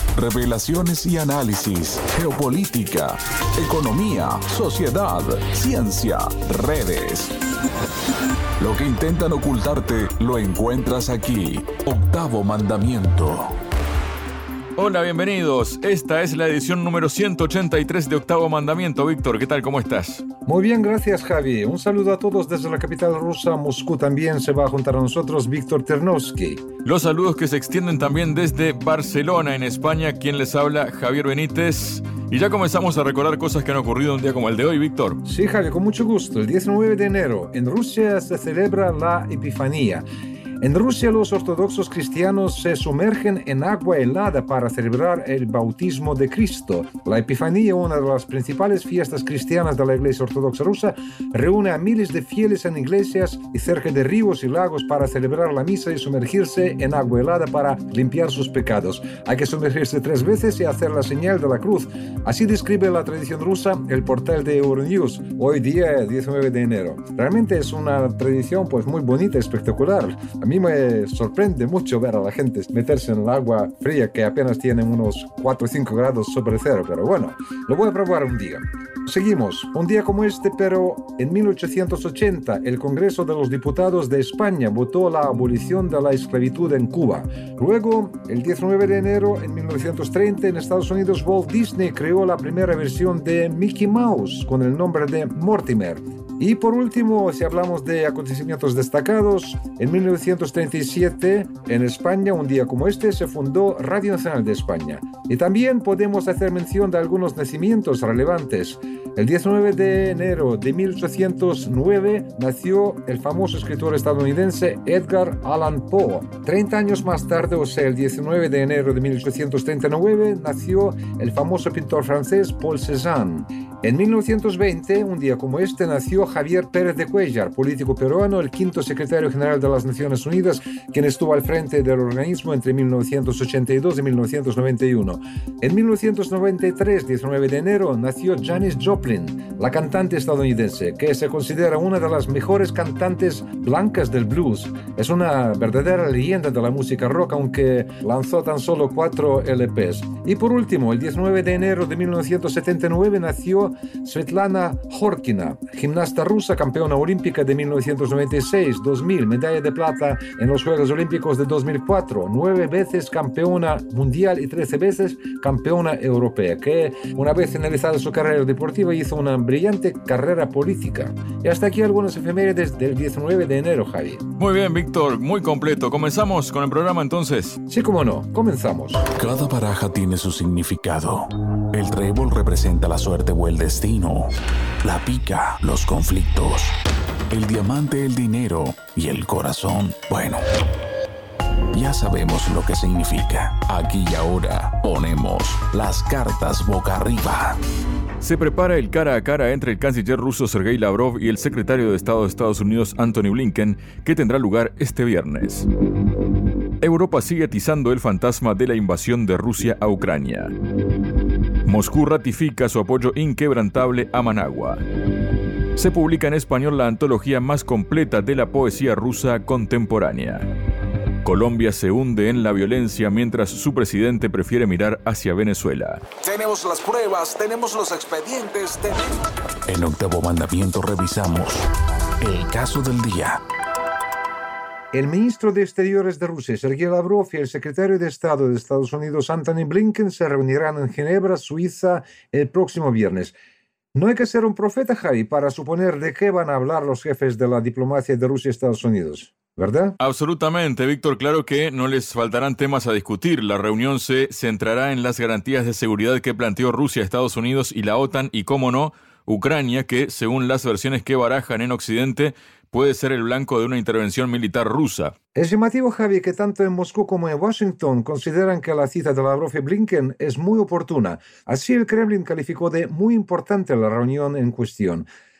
Revelaciones y análisis, geopolítica, economía, sociedad, ciencia, redes. Lo que intentan ocultarte lo encuentras aquí. Octavo Mandamiento. Hola, bienvenidos. Esta es la edición número 183 de Octavo Mandamiento. Víctor, ¿qué tal? ¿Cómo estás? Muy bien, gracias, Javi. Un saludo a todos desde la capital rusa, Moscú. También se va a juntar a nosotros Víctor Ternovsky. Los saludos que se extienden también desde Barcelona, en España. Quien les habla, Javier Benítez. Y ya comenzamos a recordar cosas que han ocurrido un día como el de hoy, Víctor. Sí, Javi, con mucho gusto. El 19 de enero, en Rusia se celebra la Epifanía. En Rusia, los ortodoxos cristianos se sumergen en agua helada para celebrar el bautismo de Cristo. La Epifanía, una de las principales fiestas cristianas de la Iglesia Ortodoxa rusa, reúne a miles de fieles en iglesias y cerca de ríos y lagos para celebrar la misa y sumergirse en agua helada para limpiar sus pecados. Hay que sumergirse 3 veces y hacer la señal de la cruz. Así describe la tradición rusa el portal de Euronews, hoy día 19 de enero. Realmente es una tradición pues muy bonita, espectacular. A mí me sorprende mucho ver a la gente meterse en el agua fría que apenas tiene unos 4 o 5 grados sobre cero, pero bueno, lo voy a probar un día. Seguimos, un día como este, pero en 1880 el Congreso de los Diputados de España votó la abolición de la esclavitud en Cuba. Luego, el 19 de enero en 1930 en Estados Unidos, Walt Disney creó la primera versión de Mickey Mouse con el nombre de Mortimer. Y por último, si hablamos de acontecimientos destacados, en 1937 en España, un día como este, se fundó Radio Nacional de España. Y también podemos hacer mención de algunos nacimientos relevantes. El 19 de enero de 1809 nació el famoso escritor estadounidense Edgar Allan Poe. 30 años más tarde, o sea, el 19 de enero de 1839, nació el famoso pintor francés Paul Cézanne. En 1920, un día como este, nació Javier Pérez de Cuéllar, político peruano, el 5º secretario general de las Naciones Unidas, quien estuvo al frente del organismo entre 1982 y 1991. En 1993, 19 de enero, nació Janis Joplin, la cantante estadounidense, que se considera una de las mejores cantantes blancas del blues. Es una verdadera leyenda de la música rock, aunque lanzó tan solo 4 LPs. Y por último, el 19 de enero de 1979 nació Svetlana Khorkina, gimnasta rusa, campeona olímpica de 1996, 2000, medalla de plata en los Juegos Olímpicos de 2004, 9 veces campeona mundial y 13 veces campeona europea, que una vez finalizada su carrera deportiva hizo una brillante carrera política. Y hasta aquí algunas efemérides del 19 de enero, Javi. Muy bien, Víctor, muy completo. ¿Comenzamos con el programa entonces? Sí, cómo no, comenzamos. Cada baraja tiene su significado. El trébol representa la suerte o el destino. La pica, los conflictos. El diamante, el dinero. Y el corazón, bueno, ya sabemos lo que significa. Aquí y ahora ponemos las cartas boca arriba. Se prepara el cara a cara entre el canciller ruso Sergei Lavrov y el secretario de Estado de Estados Unidos Antony Blinken, que tendrá lugar este viernes. Europa sigue atizando el fantasma de la invasión de Rusia a Ucrania. Moscú ratifica su apoyo inquebrantable a Managua. Se publica en español la antología más completa de la poesía rusa contemporánea. Colombia se hunde en la violencia mientras su presidente prefiere mirar hacia Venezuela. Tenemos las pruebas, tenemos los expedientes, En Octavo Mandamiento revisamos el caso del día. El ministro de Exteriores de Rusia, Sergei Lavrov, y el secretario de Estado de Estados Unidos, Antony Blinken, se reunirán en Ginebra, Suiza, el próximo viernes. No hay que ser un profeta, Javi, para suponer de qué van a hablar los jefes de la diplomacia de Rusia y Estados Unidos, ¿verdad? Absolutamente, Víctor. Claro que no les faltarán temas a discutir. La reunión se centrará en las garantías de seguridad que planteó Rusia, Estados Unidos y la OTAN y, cómo no, Ucrania, que, según las versiones que barajan en Occidente, puede ser el blanco de una intervención militar rusa. Es llamativo, Javi, que tanto en Moscú como en Washington consideran que la cita de Lavrov y Blinken es muy oportuna. Así el Kremlin calificó de muy importante la reunión en cuestión.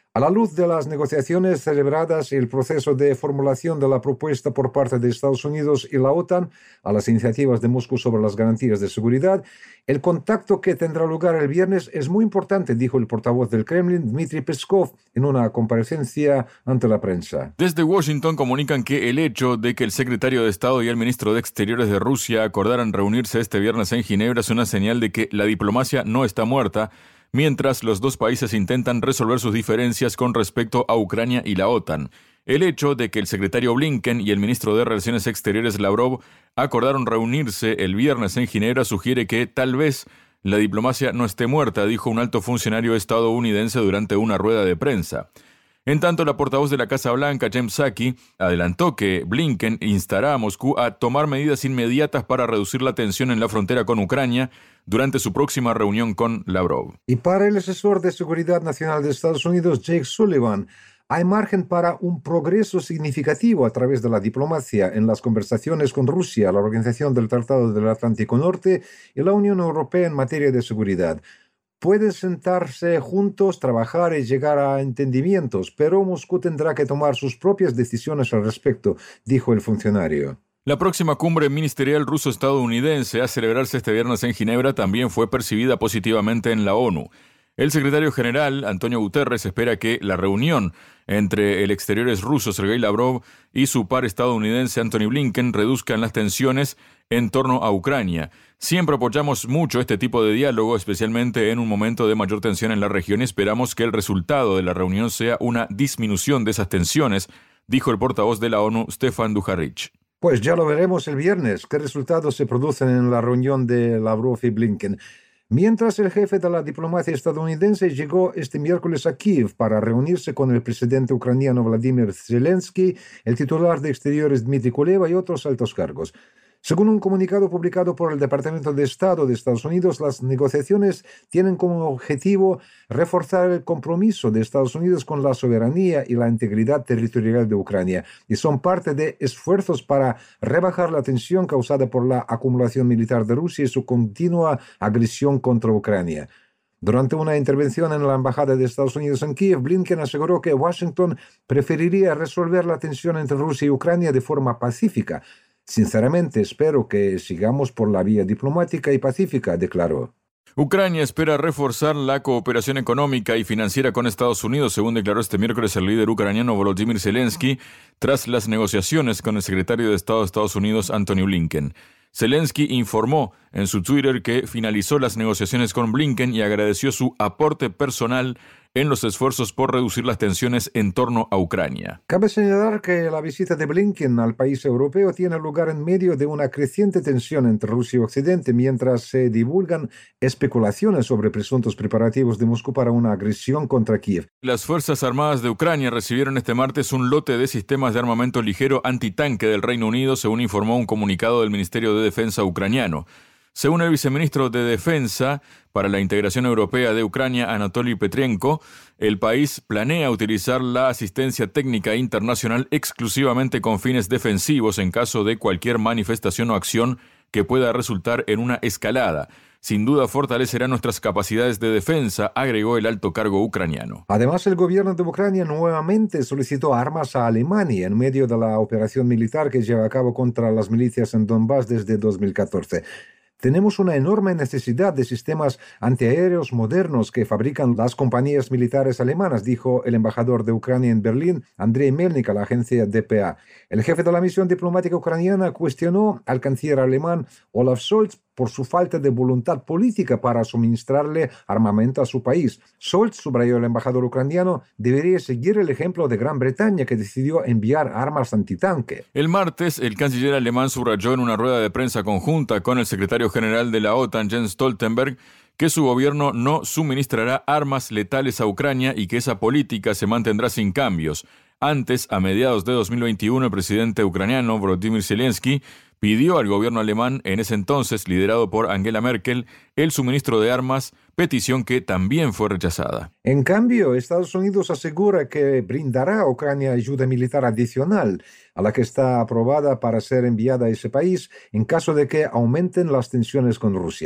A la luz de las negociaciones celebradas y el proceso de formulación de la propuesta por parte de Estados Unidos y la OTAN a las iniciativas de Moscú sobre las garantías de seguridad, el contacto que tendrá lugar el viernes es muy importante, dijo el portavoz del Kremlin, Dmitry Peskov, en una comparecencia ante la prensa. Desde Washington comunican que el hecho de que el secretario de Estado y el ministro de Exteriores de Rusia acordaran reunirse este viernes en Ginebra es una señal de que la diplomacia no está muerta, mientras los dos países intentan resolver sus diferencias con respecto a Ucrania y la OTAN. El hecho de que el secretario Blinken y el ministro de Relaciones Exteriores Lavrov acordaron reunirse el viernes en Ginebra sugiere que tal vez la diplomacia no esté muerta, dijo un alto funcionario estadounidense durante una rueda de prensa. En tanto, la portavoz de la Casa Blanca, Jen Psaki, adelantó que Blinken instará a Moscú a tomar medidas inmediatas para reducir la tensión en la frontera con Ucrania durante su próxima reunión con Lavrov. Y para el asesor de Seguridad Nacional de Estados Unidos, Jake Sullivan, hay margen para un progreso significativo a través de la diplomacia en las conversaciones con Rusia, la Organización del Tratado del Atlántico Norte y la Unión Europea en materia de seguridad. Pueden sentarse juntos, trabajar y llegar a entendimientos, pero Moscú tendrá que tomar sus propias decisiones al respecto, dijo el funcionario. La próxima cumbre ministerial ruso-estadounidense a celebrarse este viernes en Ginebra también fue percibida positivamente en la ONU. El secretario general, Antonio Guterres, espera que la reunión entre el exteriores ruso Sergei Lavrov y su par estadounidense Antony Blinken reduzcan las tensiones en torno a Ucrania. Siempre apoyamos mucho este tipo de diálogo, especialmente en un momento de mayor tensión en la región, y esperamos que el resultado de la reunión sea una disminución de esas tensiones, dijo el portavoz de la ONU, Stefan Dujarric. Pues ya lo veremos el viernes, qué resultados se producen en la reunión de Lavrov y Blinken. Mientras el jefe de la diplomacia estadounidense llegó este miércoles a Kiev para reunirse con el presidente ucraniano Vladimir Zelensky, el titular de Exteriores Dmitry Kuleba y otros altos cargos. Según un comunicado publicado por el Departamento de Estado de Estados Unidos, las negociaciones tienen como objetivo reforzar el compromiso de Estados Unidos con la soberanía y la integridad territorial de Ucrania y son parte de esfuerzos para rebajar la tensión causada por la acumulación militar de Rusia y su continua agresión contra Ucrania. Durante una intervención en la Embajada de Estados Unidos en Kiev, Blinken aseguró que Washington preferiría resolver la tensión entre Rusia y Ucrania de forma pacífica. Sinceramente, espero que sigamos por la vía diplomática y pacífica, declaró. Ucrania espera reforzar la cooperación económica y financiera con Estados Unidos, según declaró este miércoles el líder ucraniano Volodymyr Zelensky, tras las negociaciones con el secretario de Estado de Estados Unidos, Antony Blinken. Zelensky informó en su Twitter que finalizó las negociaciones con Blinken y agradeció su aporte personal en los esfuerzos por reducir las tensiones en torno a Ucrania. Cabe señalar que la visita de Blinken al país europeo tiene lugar en medio de una creciente tensión entre Rusia y Occidente, mientras se divulgan especulaciones sobre presuntos preparativos de Moscú para una agresión contra Kiev. Las Fuerzas Armadas de Ucrania recibieron este martes un lote de sistemas de armamento ligero antitanque del Reino Unido, según informó un comunicado del Ministerio de Defensa ucraniano. Según el viceministro de Defensa para la Integración Europea de Ucrania, Anatoly Petrenko, el país planea utilizar la asistencia técnica internacional exclusivamente con fines defensivos en caso de cualquier manifestación o acción que pueda resultar en una escalada. Sin duda fortalecerá nuestras capacidades de defensa, agregó el alto cargo ucraniano. Además, el gobierno de Ucrania nuevamente solicitó armas a Alemania en medio de la operación militar que lleva a cabo contra las milicias en Donbass desde 2014. Tenemos una enorme necesidad de sistemas antiaéreos modernos que fabrican las compañías militares alemanas, dijo el embajador de Ucrania en Berlín, Andrei Melnik, a la agencia dpa. El jefe de la misión diplomática ucraniana cuestionó al canciller alemán Olaf Scholz por su falta de voluntad política para suministrarle armamento a su país. Scholz, subrayó el embajador ucraniano, debería seguir el ejemplo de Gran Bretaña, que decidió enviar armas antitanque. El martes, el canciller alemán subrayó en una rueda de prensa conjunta con el secretario general de la OTAN, Jens Stoltenberg, que su gobierno no suministrará armas letales a Ucrania y que esa política se mantendrá sin cambios. Antes, a mediados de 2021, el presidente ucraniano, Volodymyr Zelensky, pidió al gobierno alemán, en ese entonces liderado por Angela Merkel, el suministro de armas, petición que también fue rechazada. En cambio, Estados Unidos asegura que brindará a Ucrania ayuda militar adicional a la que está aprobada para ser enviada a ese país en caso de que aumenten las tensiones con Rusia.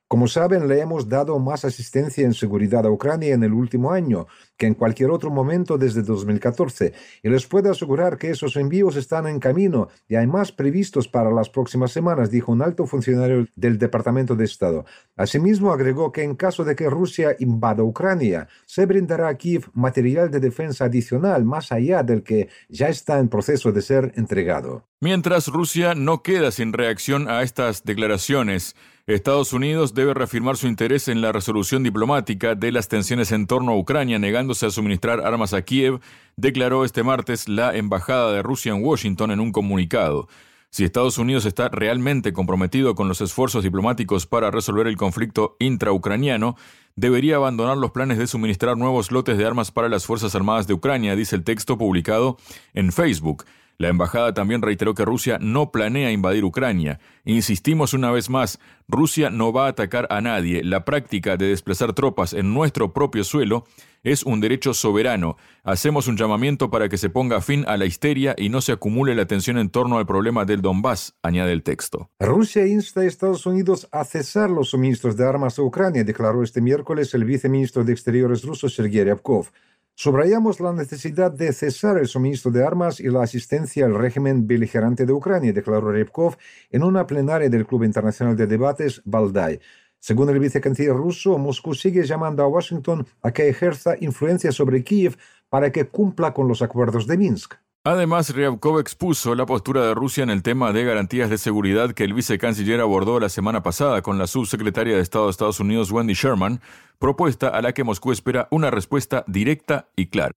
Como saben, le hemos dado más asistencia en seguridad a Ucrania en el último año que en cualquier otro momento desde 2014, y les puedo asegurar que esos envíos están en camino y hay más previstos para las próximas semanas, dijo un alto funcionario del Departamento de Estado. Asimismo, agregó que en caso de que Rusia invada Ucrania, se brindará a Kiev material de defensa adicional más allá del que ya está en proceso de ser entregado. Mientras Rusia no queda sin reacción a estas declaraciones, Estados Unidos debe reafirmar su interés en la resolución diplomática de las tensiones en torno a Ucrania, negándose a suministrar armas a Kiev, declaró este martes la Embajada de Rusia en Washington en un comunicado. Si Estados Unidos está realmente comprometido con los esfuerzos diplomáticos para resolver el conflicto intraucraniano, debería abandonar los planes de suministrar nuevos lotes de armas para las Fuerzas Armadas de Ucrania, dice el texto publicado en Facebook. La embajada también reiteró que Rusia no planea invadir Ucrania. Insistimos una vez más, Rusia no va a atacar a nadie. La práctica de desplazar tropas en nuestro propio suelo es un derecho soberano. Hacemos un llamamiento para que se ponga fin a la histeria y no se acumule la tensión en torno al problema del Donbass, añade el texto. Rusia insta a Estados Unidos a cesar los suministros de armas a Ucrania, declaró este miércoles el viceministro de Exteriores ruso Sergei Ryabkov. Subrayamos la necesidad de cesar el suministro de armas y la asistencia al régimen beligerante de Ucrania, declaró Ryabkov en una plenaria del Club Internacional de Debates Valdai. Según el vicecanciller ruso, Moscú sigue llamando a Washington a que ejerza influencia sobre Kiev para que cumpla con los acuerdos de Minsk. Además, Ryabkov expuso la postura de Rusia en el tema de garantías de seguridad que el vicecanciller abordó la semana pasada con la subsecretaria de Estado de Estados Unidos, Wendy Sherman, propuesta a la que Moscú espera una respuesta directa y clara.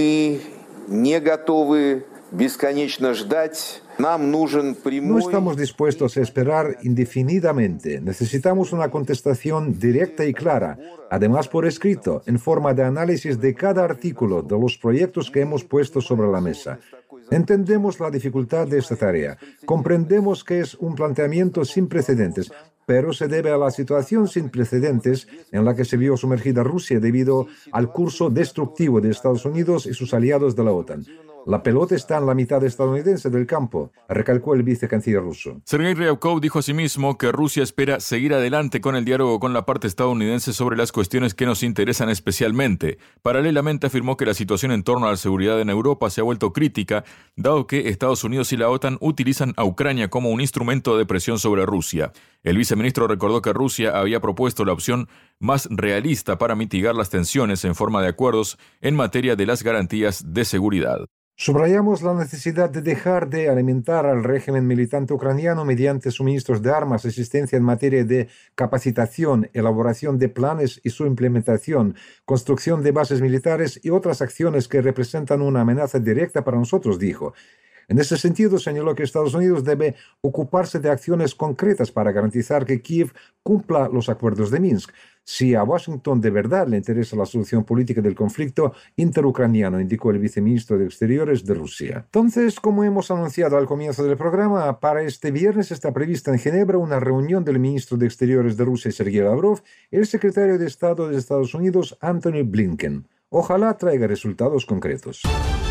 No estamos dispuestos a esperar indefinidamente. Necesitamos una contestación directa y clara, además por escrito, en forma de análisis de cada artículo de los proyectos que hemos puesto sobre la mesa. Entendemos la dificultad de esta tarea. Comprendemos que es un planteamiento sin precedentes, pero se debe a la situación sin precedentes en la que se vio sumergida Rusia debido al curso destructivo de Estados Unidos y sus aliados de la OTAN. La pelota está en la mitad estadounidense del campo, recalcó el vicecanciller ruso. Sergei Ryabkov dijo asimismo que Rusia espera seguir adelante con el diálogo con la parte estadounidense sobre las cuestiones que nos interesan especialmente. Paralelamente afirmó que la situación en torno a la seguridad en Europa se ha vuelto crítica, dado que Estados Unidos y la OTAN utilizan a Ucrania como un instrumento de presión sobre Rusia. El viceministro recordó que Rusia había propuesto la opción más realista para mitigar las tensiones en forma de acuerdos en materia de las garantías de seguridad. Subrayamos la necesidad de dejar de alimentar al régimen militante ucraniano mediante suministros de armas, asistencia en materia de capacitación, elaboración de planes y su implementación, construcción de bases militares y otras acciones que representan una amenaza directa para nosotros, dijo. En ese sentido, señaló que Estados Unidos debe ocuparse de acciones concretas para garantizar que Kiev cumpla los acuerdos de Minsk. Si a Washington de verdad le interesa la solución política del conflicto interucraniano, indicó el viceministro de Exteriores de Rusia. Entonces, como hemos anunciado al comienzo del programa, para este viernes está prevista en Ginebra una reunión del ministro de Exteriores de Rusia, Sergei Lavrov, y el secretario de Estado de Estados Unidos, Antony Blinken. Ojalá traiga resultados concretos.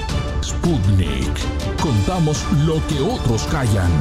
Sputnik. Contamos lo que otros callan.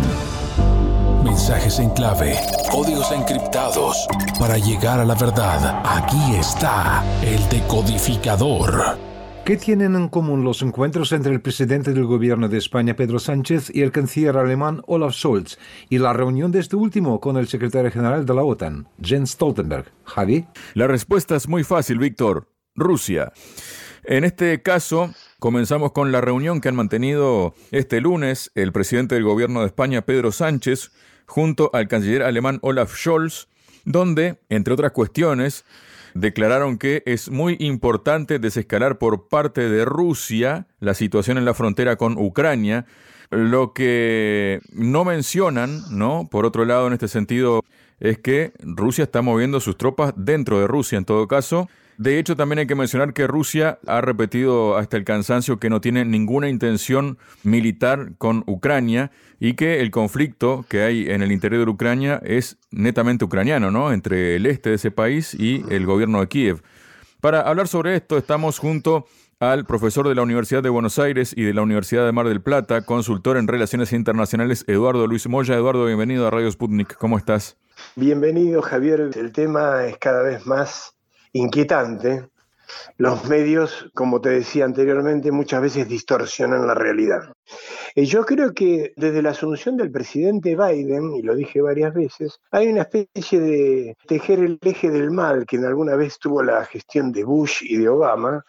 Mensajes en clave, códigos encriptados. Para llegar a la verdad, aquí está el decodificador. ¿Qué tienen en común los encuentros entre el presidente del gobierno de España, Pedro Sánchez, y el canciller alemán Olaf Scholz, y la reunión de este último con el secretario general de la OTAN, Jens Stoltenberg? Javi. La respuesta es muy fácil, Víctor. Rusia. En este caso, comenzamos con la reunión que han mantenido este lunes el presidente del gobierno de España, Pedro Sánchez, junto al canciller alemán Olaf Scholz, donde, entre otras cuestiones, declararon que es muy importante desescalar por parte de Rusia la situación en la frontera con Ucrania. Lo que no mencionan, ¿no?, por otro lado, en este sentido, es que Rusia está moviendo sus tropas dentro de Rusia, en todo caso. De hecho, también hay que mencionar que Rusia ha repetido hasta el cansancio que no tiene ninguna intención militar con Ucrania y que el conflicto que hay en el interior de Ucrania es netamente ucraniano, ¿no?, entre el este de ese país y el gobierno de Kiev. Para hablar sobre esto, estamos junto al profesor de la Universidad de Buenos Aires y de la Universidad de Mar del Plata, consultor en Relaciones Internacionales, Eduardo Luis Moya. Eduardo, bienvenido a Radio Sputnik. ¿Cómo estás? Bienvenido, Javier. El tema es cada vez más inquietante. Los medios, como te decía anteriormente, muchas veces distorsionan la realidad. Yo creo que desde la asunción del presidente Biden, y lo dije varias veces, hay una especie de tejer el eje del mal que en alguna vez tuvo la gestión de Bush y de Obama,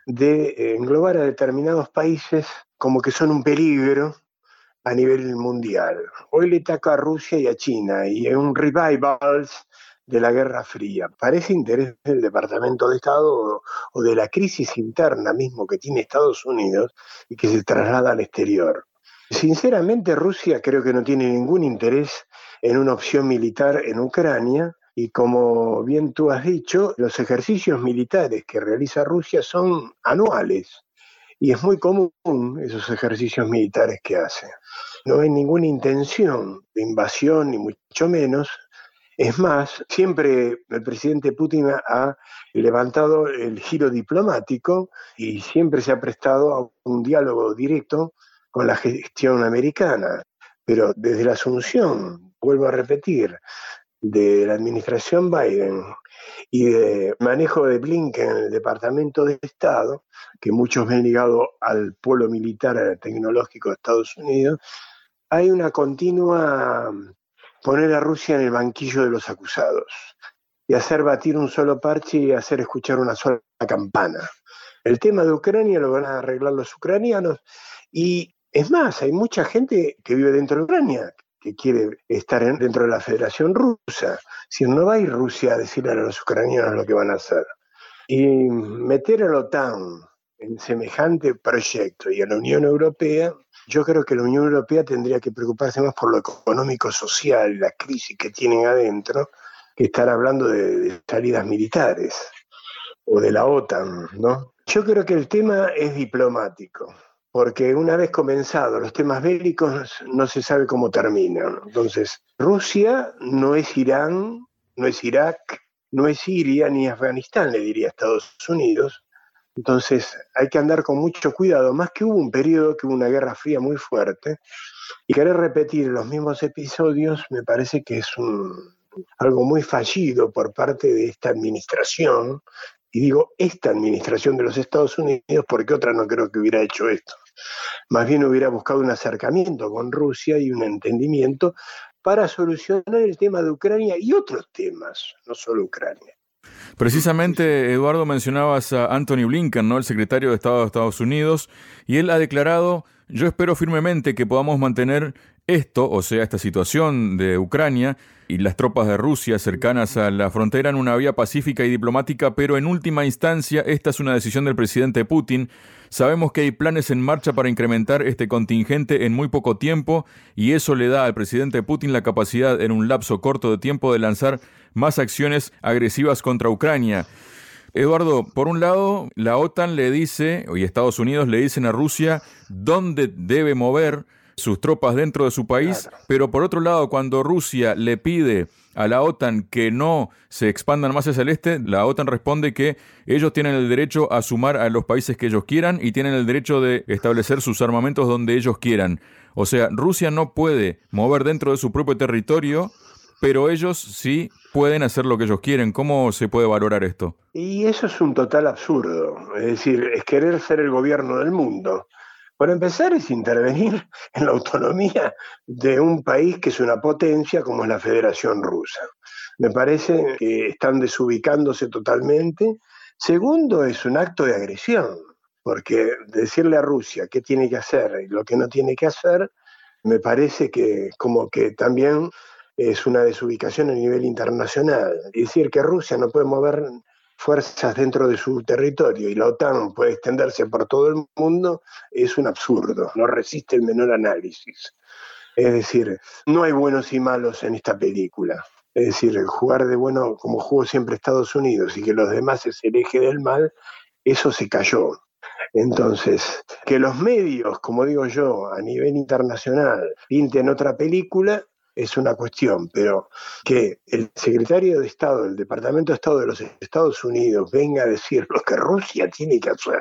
de englobar a determinados países como que son un peligro a nivel mundial. Hoy le toca a Rusia y a China, y es un revival de la Guerra Fría. Parece interés del Departamento de Estado o de la crisis interna mismo que tiene Estados Unidos y que se traslada al exterior. Sinceramente, Rusia creo que no tiene ningún interés en una opción militar en Ucrania, y como bien tú has dicho, los ejercicios militares que realiza Rusia son anuales, y es muy común esos ejercicios militares que hace. No hay ninguna intención de invasión, ni mucho menos. Es más, siempre el presidente Putin ha levantado el giro diplomático y siempre se ha prestado a un diálogo directo con la gestión americana. Pero desde la asunción, vuelvo a repetir, de la administración Biden y de manejo de Blinken en el Departamento de Estado, que muchos ven ligado al polo militar tecnológico de Estados Unidos, hay una continua poner a Rusia en el banquillo de los acusados y hacer batir un solo parche y hacer escuchar una sola campana. El tema de Ucrania lo van a arreglar los ucranianos, y es más, hay mucha gente que vive dentro de Ucrania que quiere estar dentro de la Federación Rusa. Si no va a ir Rusia a decirle a los ucranianos lo que van a hacer. Y meter a la OTAN en semejante proyecto y a la Unión Europea, yo creo que la Unión Europea tendría que preocuparse más por lo económico-social, la crisis que tienen adentro, que estar hablando de salidas militares o de la OTAN, ¿no? Yo creo que el tema es diplomático, porque una vez comenzados los temas bélicos no se sabe cómo terminan. Entonces, Rusia no es Irán, no es Irak, no es Siria ni Afganistán, le diría Estados Unidos. Entonces hay que andar con mucho cuidado, más que hubo un periodo que hubo una guerra fría muy fuerte, y querer repetir los mismos episodios me parece que es algo muy fallido por parte de esta administración, y digo esta administración de los Estados Unidos porque otra no creo que hubiera hecho esto. Más bien hubiera buscado un acercamiento con Rusia y un entendimiento para solucionar el tema de Ucrania y otros temas, no solo Ucrania. Precisamente, Eduardo, mencionabas a Antony Blinken, ¿no?, el secretario de Estado de Estados Unidos, y él ha declarado: yo espero firmemente que podamos mantener esto, o sea, esta situación de Ucrania y las tropas de Rusia cercanas a la frontera, en una vía pacífica y diplomática, pero en última instancia esta es una decisión del presidente Putin. Sabemos que hay planes en marcha para incrementar este contingente en muy poco tiempo, y eso le da al presidente Putin la capacidad en un lapso corto de tiempo de lanzar más acciones agresivas contra Ucrania. Eduardo, por un lado, la OTAN le dice, y Estados Unidos le dicen a Rusia dónde debe mover sus tropas dentro de su país, pero por otro lado, cuando Rusia le pide a la OTAN que no se expandan más hacia el este, la OTAN responde que ellos tienen el derecho a sumar a los países que ellos quieran y tienen el derecho de establecer sus armamentos donde ellos quieran. O sea, Rusia no puede mover dentro de su propio territorio, pero ellos sí pueden hacer lo que ellos quieren. ¿Cómo se puede valorar esto? Y eso es un total absurdo. Es decir, es querer ser el gobierno del mundo. Por empezar, es intervenir en la autonomía de un país que es una potencia como es la Federación Rusa. Me parece que están desubicándose totalmente. Segundo, es un acto de agresión, porque decirle a Rusia qué tiene que hacer y lo que no tiene que hacer, me parece que como que también es una desubicación a nivel internacional. Es decir, que Rusia no puede mover fuerzas dentro de su territorio y la OTAN puede extenderse por todo el mundo, es un absurdo, no resiste el menor análisis. Es decir, no hay buenos y malos en esta película. Es decir, jugar de bueno como jugó siempre Estados Unidos y que los demás es el eje del mal, eso se cayó. Entonces, que los medios, como digo yo, a nivel internacional, pinten otra película, es una cuestión, pero que el secretario de Estado del Departamento de Estado de los Estados Unidos venga a decir lo que Rusia tiene que hacer,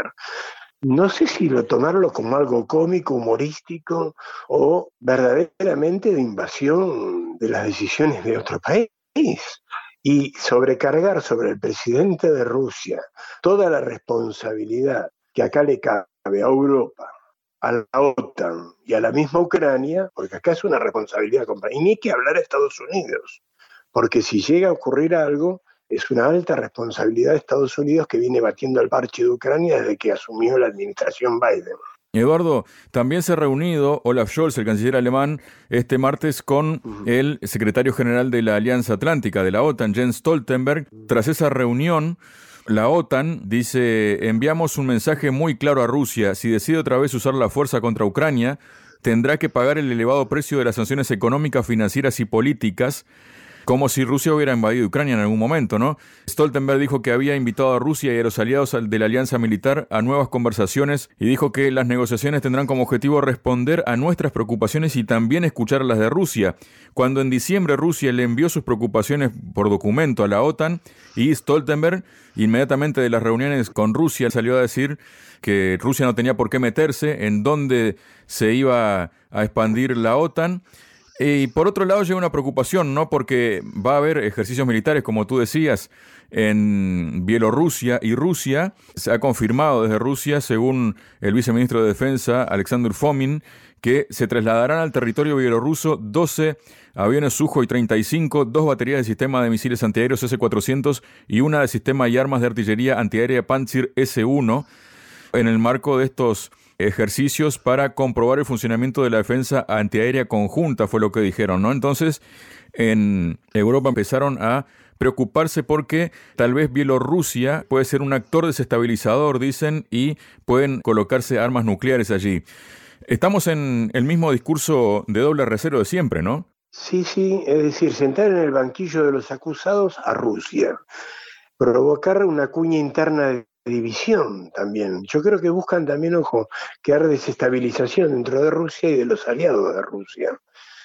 no sé si tomarlo como algo cómico, humorístico o verdaderamente de invasión de las decisiones de otro país. y sobrecargar sobre el presidente de Rusia toda la responsabilidad que acá le cabe a Europa, a la OTAN y a la misma Ucrania, porque acá es una responsabilidad compartida. Y ni hay que hablar a Estados Unidos, porque si llega a ocurrir algo, es una alta responsabilidad de Estados Unidos, que viene batiendo el parche de Ucrania desde que asumió la administración Biden. Eduardo, también se ha reunido Olaf Scholz, el canciller alemán, este martes con el secretario general de la Alianza Atlántica de la OTAN, Jens Stoltenberg. Tras esa reunión, la OTAN dice: enviamos un mensaje muy claro a Rusia. Si decide otra vez usar la fuerza contra Ucrania, tendrá que pagar el elevado precio de las sanciones económicas, financieras y políticas, como si Rusia hubiera invadido Ucrania en algún momento, ¿no? Stoltenberg dijo que había invitado a Rusia y a los aliados de la alianza militar a nuevas conversaciones y dijo que las negociaciones tendrán como objetivo responder a nuestras preocupaciones y también escuchar las de Rusia. Cuando en diciembre Rusia le envió sus preocupaciones por documento a la OTAN, y Stoltenberg, inmediatamente de las reuniones con Rusia, salió a decir que Rusia no tenía por qué meterse en dónde se iba a expandir la OTAN. Y por otro lado llega una preocupación, ¿no? Porque va a haber ejercicios militares, como tú decías, en Bielorrusia y Rusia. Se ha confirmado desde Rusia, según el viceministro de Defensa, Alexander Fomin, que se trasladarán al territorio bielorruso 12 aviones Sukhoi 35, 2 baterías de sistema de misiles antiaéreos S-400 y una de sistema y armas de artillería antiaérea Pantsir S-1, en el marco de estos ejercicios para comprobar el funcionamiento de la defensa antiaérea conjunta, fue lo que dijeron, ¿no? Entonces, en Europa empezaron a preocuparse porque tal vez Bielorrusia puede ser un actor desestabilizador, dicen, y pueden colocarse armas nucleares allí. Estamos en el mismo discurso de doble rasero de siempre, ¿no? Sí, es decir, sentar en el banquillo de los acusados a Rusia, provocar una cuña interna de división también. Yo creo que buscan también, ojo, crear desestabilización dentro de Rusia y de los aliados de Rusia.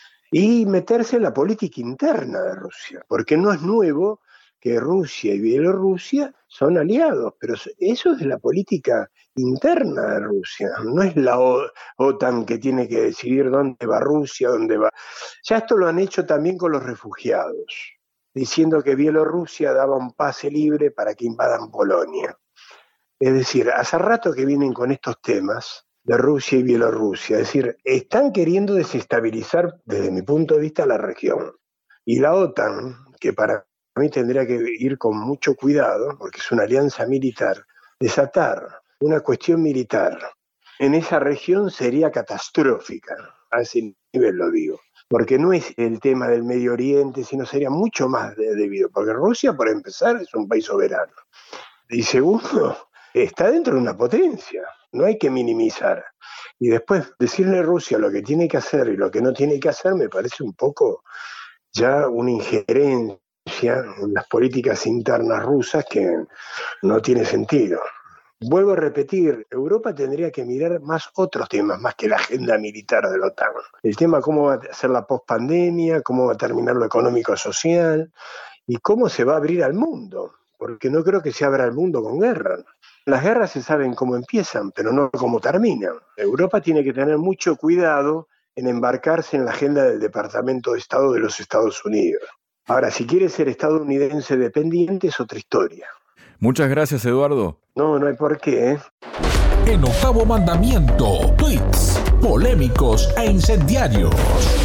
Y meterse en la política interna de Rusia, porque no es nuevo que Rusia y Bielorrusia son aliados, pero eso es de la política interna de Rusia, no es la OTAN que tiene que decidir dónde va Rusia, dónde va. Ya esto lo han hecho también con los refugiados, diciendo que Bielorrusia daba un pase libre para que invadan Polonia. Es decir, hace rato que vienen con estos temas de Rusia y Bielorrusia. Es decir, están queriendo desestabilizar, desde mi punto de vista, la región. Y la OTAN, que para mí tendría que ir con mucho cuidado, porque es una alianza militar, desatar una cuestión militar en esa región sería catastrófica. A ese nivel lo digo. Porque no es el tema del Medio Oriente, sino sería mucho más debido. Porque Rusia, por empezar, es un país soberano. Y segundo, está dentro de una potencia, no hay que minimizar. Y después decirle a Rusia lo que tiene que hacer y lo que no tiene que hacer me parece un poco ya una injerencia en las políticas internas rusas que no tiene sentido. Vuelvo a repetir, Europa tendría que mirar más otros temas, más que la agenda militar de la OTAN. El tema cómo va a ser la pospandemia, cómo va a terminar lo económico-social y cómo se va a abrir al mundo, porque no creo que se abra al mundo con guerra. Las guerras se saben cómo empiezan, pero no cómo terminan. Europa tiene que tener mucho cuidado en embarcarse en la agenda del Departamento de Estado de los Estados Unidos. Ahora, si quiere ser estadounidense dependiente es otra historia. Muchas gracias, Eduardo. No hay por qué, ¿eh? En Octavo Mandamiento, tweets polémicos e incendiarios.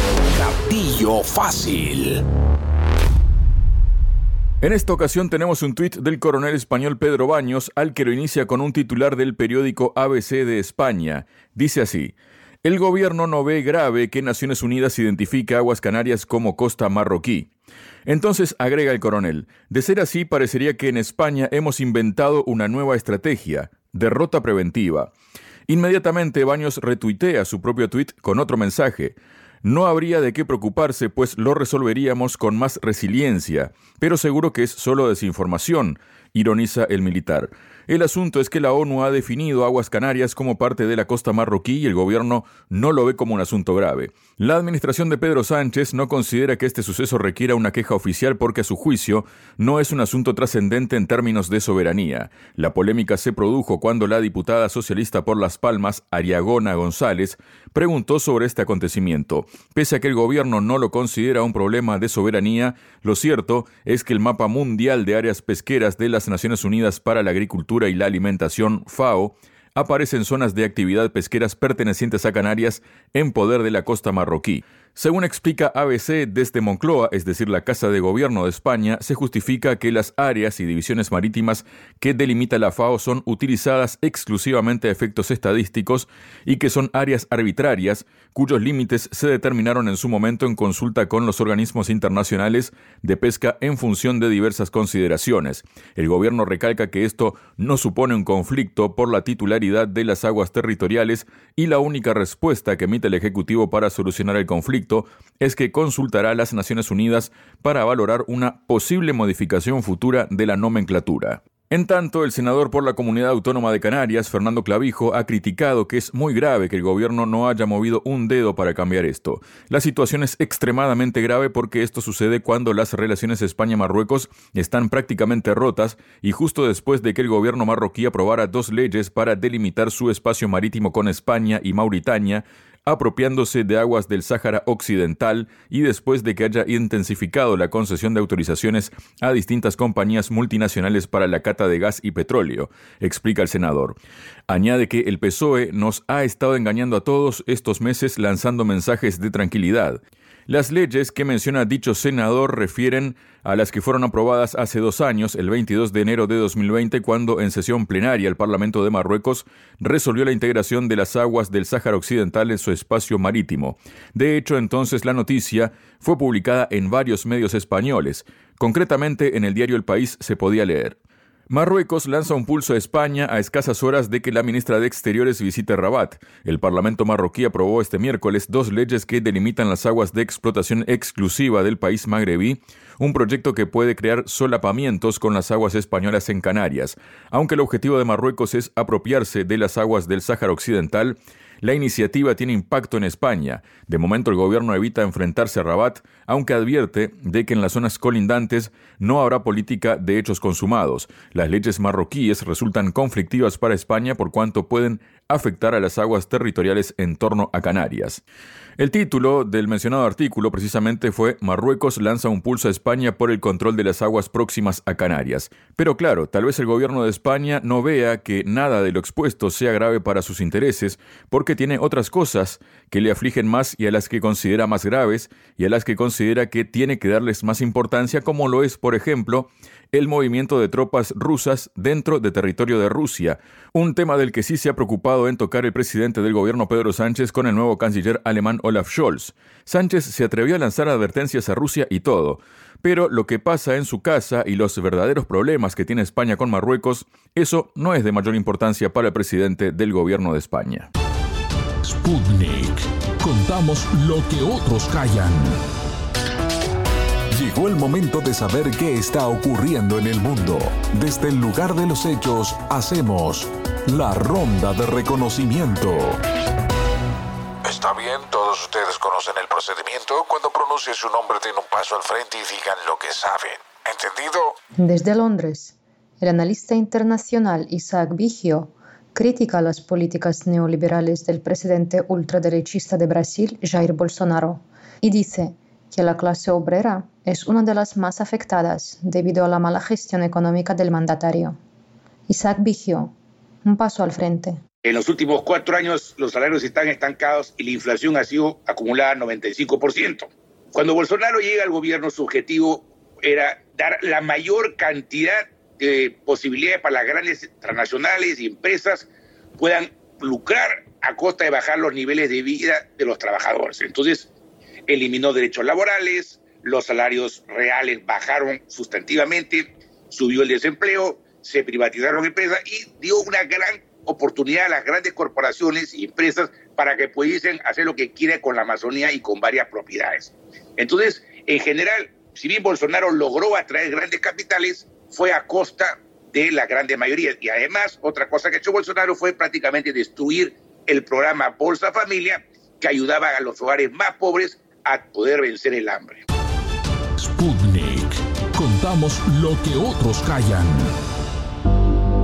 Gatillo fácil. En esta ocasión tenemos un tuit del coronel español Pedro Baños, al que lo inicia con un titular del periódico ABC de España. Dice así: el gobierno no ve grave que Naciones Unidas identifique aguas Canarias como costa marroquí. Entonces agrega el coronel: de ser así, parecería que en España hemos inventado una nueva estrategia, derrota preventiva. Inmediatamente Baños retuitea su propio tuit con otro mensaje: no habría de qué preocuparse, pues lo resolveríamos con más resiliencia, pero seguro que es solo desinformación, ironiza el militar. El asunto es que la ONU ha definido aguas Canarias como parte de la costa marroquí y el gobierno no lo ve como un asunto grave. La administración de Pedro Sánchez no considera que este suceso requiera una queja oficial porque, a su juicio, no es un asunto trascendente en términos de soberanía. La polémica se produjo cuando la diputada socialista por Las Palmas, Ariagona González, preguntó sobre este acontecimiento. pese a que el gobierno no lo considera un problema de soberanía, lo cierto es que el mapa mundial de áreas pesqueras de las Naciones Unidas para la Agricultura y la Alimentación, FAO, aparecen zonas de actividad pesqueras pertenecientes a Canarias en poder de la costa marroquí. Según explica ABC, desde Moncloa, es decir, la Casa de Gobierno de España, se justifica que las áreas y divisiones marítimas que delimita la FAO son utilizadas exclusivamente a efectos estadísticos y que son áreas arbitrarias, cuyos límites se determinaron en su momento en consulta con los organismos internacionales de pesca en función de diversas consideraciones. El gobierno recalca que esto no supone un conflicto por la titularidad de las aguas territoriales y la única respuesta que emite el Ejecutivo para solucionar el conflicto es que consultará a las Naciones Unidas para valorar una posible modificación futura de la nomenclatura. En tanto, el senador por la Comunidad Autónoma de Canarias, Fernando Clavijo, ha criticado que es muy grave que el gobierno no haya movido un dedo para cambiar esto. La situación es extremadamente grave porque esto sucede cuando las relaciones España-Marruecos están prácticamente rotas y justo después de que el gobierno marroquí aprobara 2 leyes para delimitar su espacio marítimo con España y Mauritania, apropiándose de aguas del Sáhara Occidental y después de que haya intensificado la concesión de autorizaciones a distintas compañías multinacionales para la cata de gas y petróleo, explica el senador. Añade que el PSOE nos ha estado engañando a todos estos meses lanzando mensajes de tranquilidad. Las leyes que menciona dicho senador refieren a las que fueron aprobadas hace 2 años, el 22 de enero de 2020, cuando en sesión plenaria el Parlamento de Marruecos resolvió la integración de las aguas del Sáhara Occidental en su espacio marítimo. De hecho, entonces la noticia fue publicada en varios medios españoles. Concretamente, en el diario El País se podía leer: Marruecos lanza un pulso a España a escasas horas de que la ministra de Exteriores visite Rabat. El Parlamento marroquí aprobó este miércoles 2 leyes que delimitan las aguas de explotación exclusiva del país magrebí, un proyecto que puede crear solapamientos con las aguas españolas en Canarias. Aunque el objetivo de Marruecos es apropiarse de las aguas del Sáhara Occidental, la iniciativa tiene impacto en España. De momento el gobierno evita enfrentarse a Rabat, aunque advierte de que en las zonas colindantes no habrá política de hechos consumados. Las leyes marroquíes resultan conflictivas para España por cuanto pueden afectar a las aguas territoriales en torno a Canarias. El título del mencionado artículo precisamente fue «Marruecos lanza un pulso a España por el control de las aguas próximas a Canarias». Pero claro, tal vez el gobierno de España no vea que nada de lo expuesto sea grave para sus intereses, porque tiene otras cosas que le afligen más y a las que considera más graves y a las que considera que tiene que darles más importancia, como lo es, por ejemplo, el movimiento de tropas rusas dentro de territorio de Rusia, un tema del que sí se ha preocupado en tocar el presidente del gobierno Pedro Sánchez con el nuevo canciller alemán Olaf Scholz. Sánchez se atrevió a lanzar advertencias a Rusia y todo, pero lo que pasa en su casa y los verdaderos problemas que tiene España con Marruecos, eso no es de mayor importancia para el presidente del gobierno de España. Sputnik. Contamos lo que otros callan. Llegó el momento de saber qué está ocurriendo en el mundo. Desde el lugar de los hechos, hacemos la ronda de reconocimiento. Está bien, todos ustedes conocen el procedimiento. Cuando pronuncie su nombre, den un paso al frente y digan lo que saben. ¿Entendido? Desde Londres, el analista internacional Isaac Vigio critica las políticas neoliberales del presidente ultraderechista de Brasil, Jair Bolsonaro, y dice que la clase obrera es una de las más afectadas debido a la mala gestión económica del mandatario. Isaac Vigio, un paso al frente. En los últimos 4 años los salarios están estancados y la inflación ha sido acumulada 95%. Cuando Bolsonaro llega al gobierno, su objetivo era dar la mayor cantidad de posibilidades para las grandes transnacionales y empresas puedan lucrar a costa de bajar los niveles de vida de los trabajadores. Entonces, eliminó derechos laborales, los salarios reales bajaron sustantivamente, subió el desempleo, se privatizaron empresas y dio una gran oportunidad a las grandes corporaciones y empresas para que pudiesen hacer lo que quieran con la Amazonía y con varias propiedades. Entonces, en general, si bien Bolsonaro logró atraer grandes capitales, fue a costa de la grande mayoría. Y además, otra cosa que ha hecho Bolsonaro fue prácticamente destruir el programa Bolsa Familia, que ayudaba a los hogares más pobres a poder vencer el hambre. Sputnik. Contamos lo que otros callan.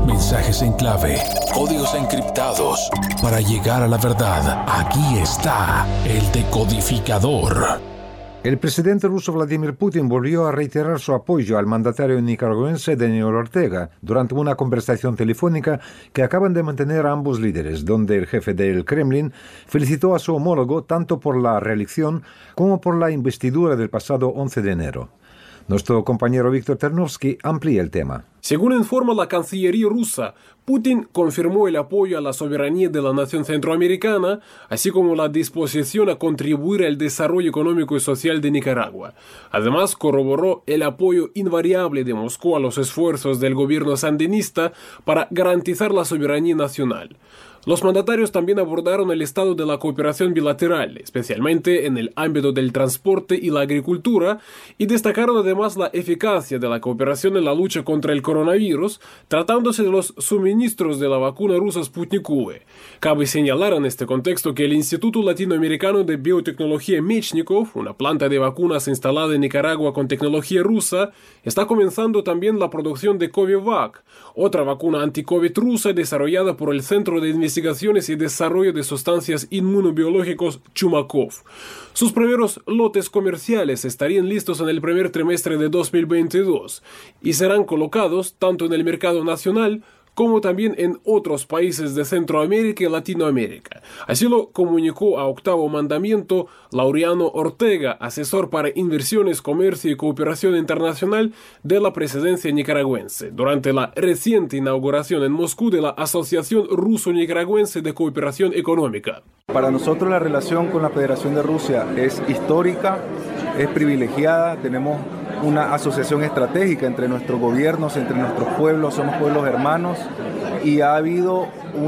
Mensajes en clave, códigos encriptados. Para llegar a la verdad, aquí está el decodificador. El presidente ruso Vladimir Putin volvió a reiterar su apoyo al mandatario nicaragüense Daniel Ortega durante una conversación telefónica que acaban de mantener ambos líderes, donde el jefe del Kremlin felicitó a su homólogo tanto por la reelección como por la investidura del pasado 11 de enero. Nuestro compañero Víctor Ternovsky amplía el tema. Según informa la Cancillería rusa, Putin confirmó el apoyo a la soberanía de la nación centroamericana, así como la disposición a contribuir al desarrollo económico y social de Nicaragua. Además, corroboró el apoyo invariable de Moscú a los esfuerzos del gobierno sandinista para garantizar la soberanía nacional. Los mandatarios también abordaron el estado de la cooperación bilateral, especialmente en el ámbito del transporte y la agricultura, y destacaron además la eficacia de la cooperación en la lucha contra el coronavirus, tratándose de los suministros de la vacuna rusa Sputnik V. Cabe señalar en este contexto que el Instituto Latinoamericano de Biotecnología Mechnikov, una planta de vacunas instalada en Nicaragua con tecnología rusa, está comenzando también la producción de Covivac, otra vacuna anti-COVID rusa desarrollada por el Centro de Investigaciones y Desarrollo de Sustancias Inmunobiológicos Chumakov. Sus primeros lotes comerciales estarían listos en el primer trimestre de 2022 y serán colocados tanto en el mercado nacional como también en otros países de Centroamérica y Latinoamérica. Así lo comunicó a Octavo Mandamiento Laureano Ortega, asesor para inversiones, comercio y cooperación internacional de la presidencia nicaragüense, durante la reciente inauguración en Moscú de la Asociación Ruso-Nicaragüense de Cooperación Económica. Para nosotros la relación con la Federación de Rusia es histórica, es privilegiada, tenemos una asociación estratégica entre nuestros gobiernos, entre nuestros pueblos, somos pueblos hermanos y ha habido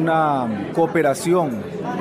una cooperación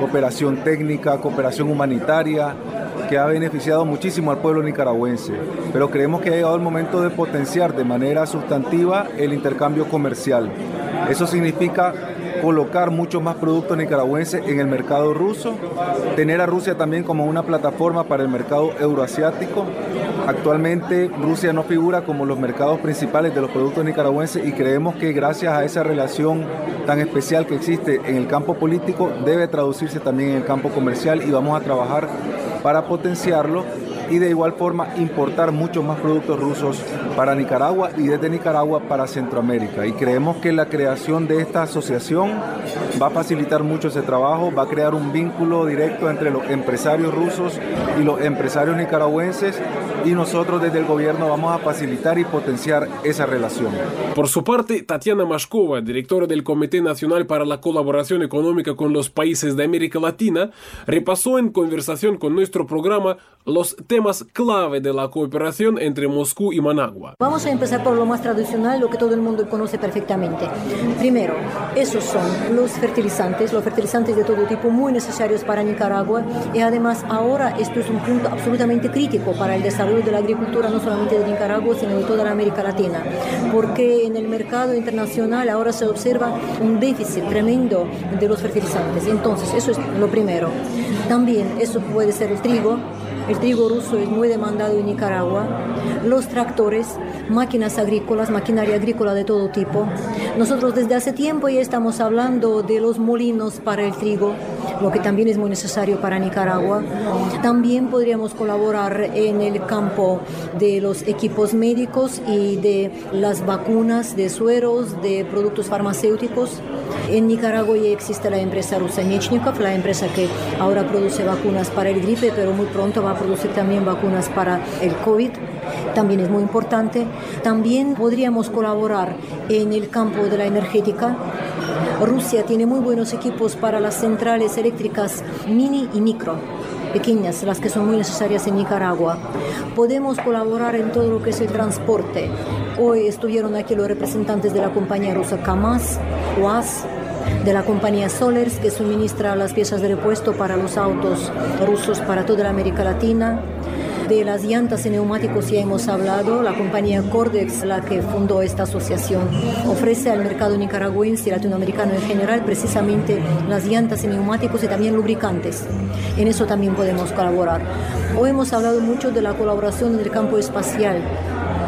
técnica, cooperación humanitaria que ha beneficiado muchísimo al pueblo nicaragüense, pero creemos que ha llegado el momento de potenciar de manera sustantiva el intercambio comercial. Eso significa colocar muchos más productos nicaragüenses en el mercado ruso, tener a Rusia también como una plataforma para el mercado euroasiático. Actualmente Rusia no figura como los mercados principales de los productos nicaragüenses y creemos que gracias a esa relación tan especial que existe en el campo político debe traducirse también en el campo comercial y vamos a trabajar para potenciarlo y de igual forma importar muchos más productos rusos para Nicaragua y desde Nicaragua para Centroamérica. Y creemos que la creación de esta asociación va a facilitar mucho ese trabajo, va a crear un vínculo directo entre los empresarios rusos y los empresarios nicaragüenses y nosotros desde el gobierno vamos a facilitar y potenciar esa relación. Por su parte, Tatiana Mashkova, directora del Comité Nacional para la Colaboración Económica con los Países de América Latina, repasó en conversación con nuestro programa los temas clave de la cooperación entre Moscú y Managua. Vamos a empezar por lo más tradicional, lo que todo el mundo conoce perfectamente. Primero, esos son los fertilizantes de todo tipo muy necesarios para Nicaragua y además ahora esto es un punto absolutamente crítico para el desarrollo de la agricultura no solamente de Nicaragua sino de toda la América Latina, porque en el mercado internacional ahora se observa un déficit tremendo de los fertilizantes. Entonces, eso es lo primero. También eso puede ser el trigo. El trigo ruso es muy demandado en Nicaragua, los tractores, máquinas agrícolas, maquinaria agrícola de todo tipo. Nosotros desde hace tiempo ya estamos hablando de los molinos para el trigo, lo que también es muy necesario para Nicaragua. También podríamos colaborar en el campo de los equipos médicos y de las vacunas, de sueros, de productos farmacéuticos. En Nicaragua ya existe la empresa rusa Mechnikov, la empresa que ahora produce vacunas para el gripe, pero muy pronto va a producir también vacunas para el COVID. También es muy importante. También podríamos colaborar en el campo de la energética. Rusia tiene muy buenos equipos para las centrales eléctricas mini y micro, pequeñas, las que son muy necesarias en Nicaragua. Podemos colaborar en todo lo que es el transporte. Hoy estuvieron aquí los representantes de la compañía rusa KAMAZ, UAZ, de la compañía Solers, que suministra las piezas de repuesto para los autos rusos para toda la América Latina. De las llantas y neumáticos ya hemos hablado. La compañía Cordex, la que fundó esta asociación, ofrece al mercado nicaragüense y latinoamericano en general precisamente las llantas y neumáticos y también lubricantes. En eso también podemos colaborar. Hoy hemos hablado mucho de la colaboración en el campo espacial.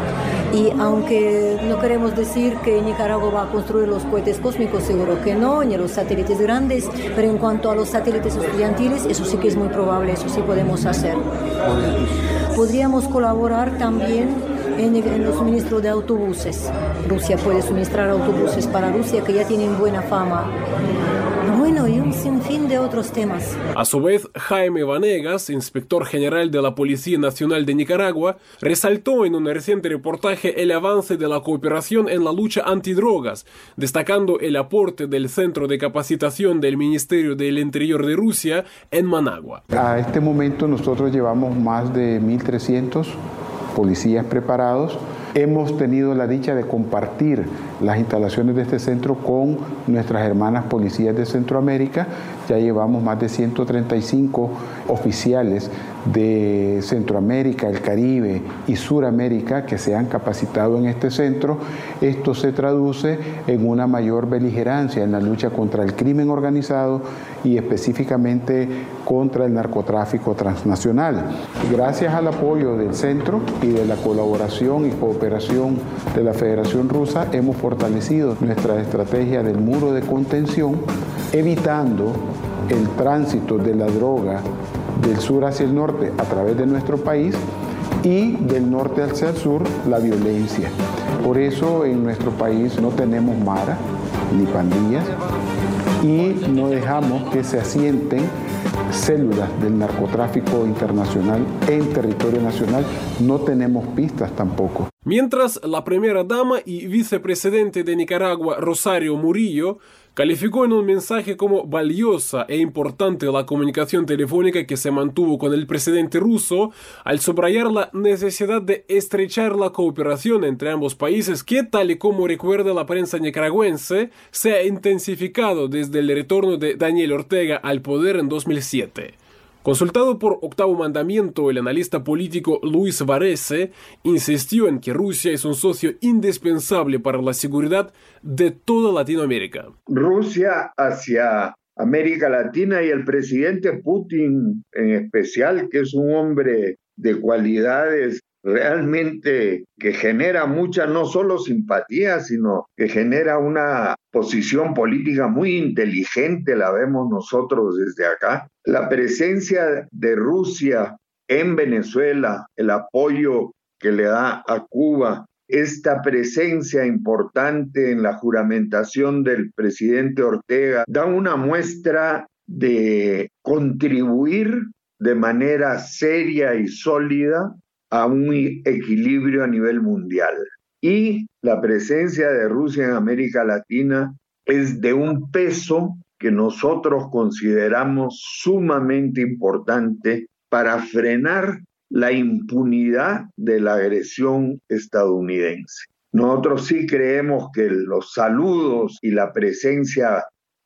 Y aunque no queremos decir que Nicaragua va a construir los cohetes cósmicos, seguro que no, ni los satélites grandes, pero en cuanto a los satélites estudiantiles, eso sí que es muy probable, eso sí podemos hacer. Podríamos colaborar también en el suministro de autobuses. Rusia puede suministrar autobuses para Rusia, que ya tienen buena fama. Bueno, y un sinfín de otros temas. A su vez, Jaime Vanegas, inspector general de la Policía Nacional de Nicaragua, resaltó en un reciente reportaje el avance de la cooperación en la lucha antidrogas, destacando el aporte del Centro de Capacitación del Ministerio del Interior de Rusia en Managua. A este momento nosotros llevamos más de 1.300 policías preparados. Hemos tenido la dicha de compartir las instalaciones de este centro con nuestras hermanas policías de Centroamérica. Ya llevamos más de 135 oficiales de Centroamérica, el Caribe y Suramérica que se han capacitado en este centro. Esto se traduce en una mayor beligerancia en la lucha contra el crimen organizado y específicamente contra el narcotráfico transnacional. Gracias al apoyo del centro y de la colaboración y cooperación de la Federación Rusa, hemos fortalecido nuestra estrategia del muro de contención, evitando el tránsito de la droga del sur hacia el norte a través de nuestro país y del norte hacia el sur la violencia. Por eso en nuestro país no tenemos mara ni pandillas y no dejamos que se asienten células del narcotráfico internacional en territorio nacional. No tenemos pistas tampoco. Mientras, la primera dama y vicepresidente de Nicaragua, Rosario Murillo, calificó en un mensaje como valiosa e importante la comunicación telefónica que se mantuvo con el presidente ruso, al subrayar la necesidad de estrechar la cooperación entre ambos países que, tal y como recuerda la prensa nicaragüense, se ha intensificado desde el retorno de Daniel Ortega al poder en 2007. Consultado por Octavo Mandamiento, el analista político Luis Varese insistió en que Rusia es un socio indispensable para la seguridad de toda Latinoamérica. Rusia hacia América Latina y el presidente Putin en especial, que es un hombre de cualidades realmente que genera mucha, no solo simpatía, sino que genera una posición política muy inteligente, la vemos nosotros desde acá. La presencia de Rusia en Venezuela, el apoyo que le da a Cuba, esta presencia importante en la juramentación del presidente Ortega, da una muestra de contribuir de manera seria y sólida a un equilibrio a nivel mundial. Y la presencia de Rusia en América Latina es de un peso que nosotros consideramos sumamente importante para frenar la impunidad de la agresión estadounidense. Nosotros sí creemos que los saludos y la presencia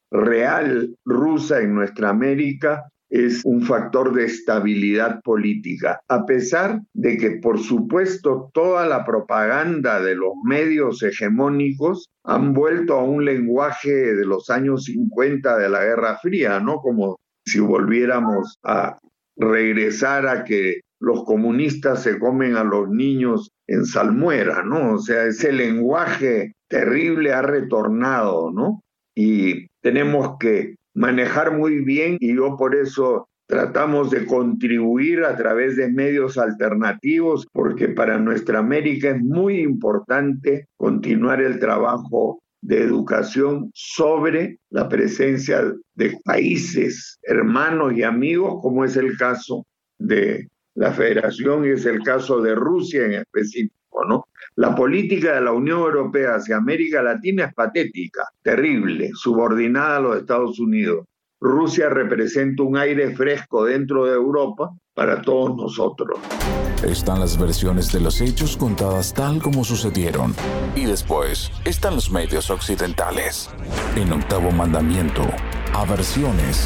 real rusa en nuestra América es un factor de estabilidad política, a pesar de que, por supuesto, toda la propaganda de los medios hegemónicos han vuelto a un lenguaje de los años 50 de la Guerra Fría, ¿no? Como si volviéramos a regresar a que los comunistas se comen a los niños en salmuera, ¿no? O sea, ese lenguaje terrible ha retornado, ¿no? Y tenemos que manejar muy bien, y yo por eso tratamos de contribuir a través de medios alternativos, porque para nuestra América es muy importante continuar el trabajo de educación sobre la presencia de países hermanos y amigos, como es el caso de la Federación y es el caso de Rusia en específico, ¿no? La política de la Unión Europea hacia América Latina es patética, terrible, subordinada a los Estados Unidos. Rusia representa un aire fresco dentro de Europa para todos nosotros. Están las versiones de los hechos contadas tal como sucedieron. Y después están los medios occidentales. En Octavo Mandamiento, aversiones.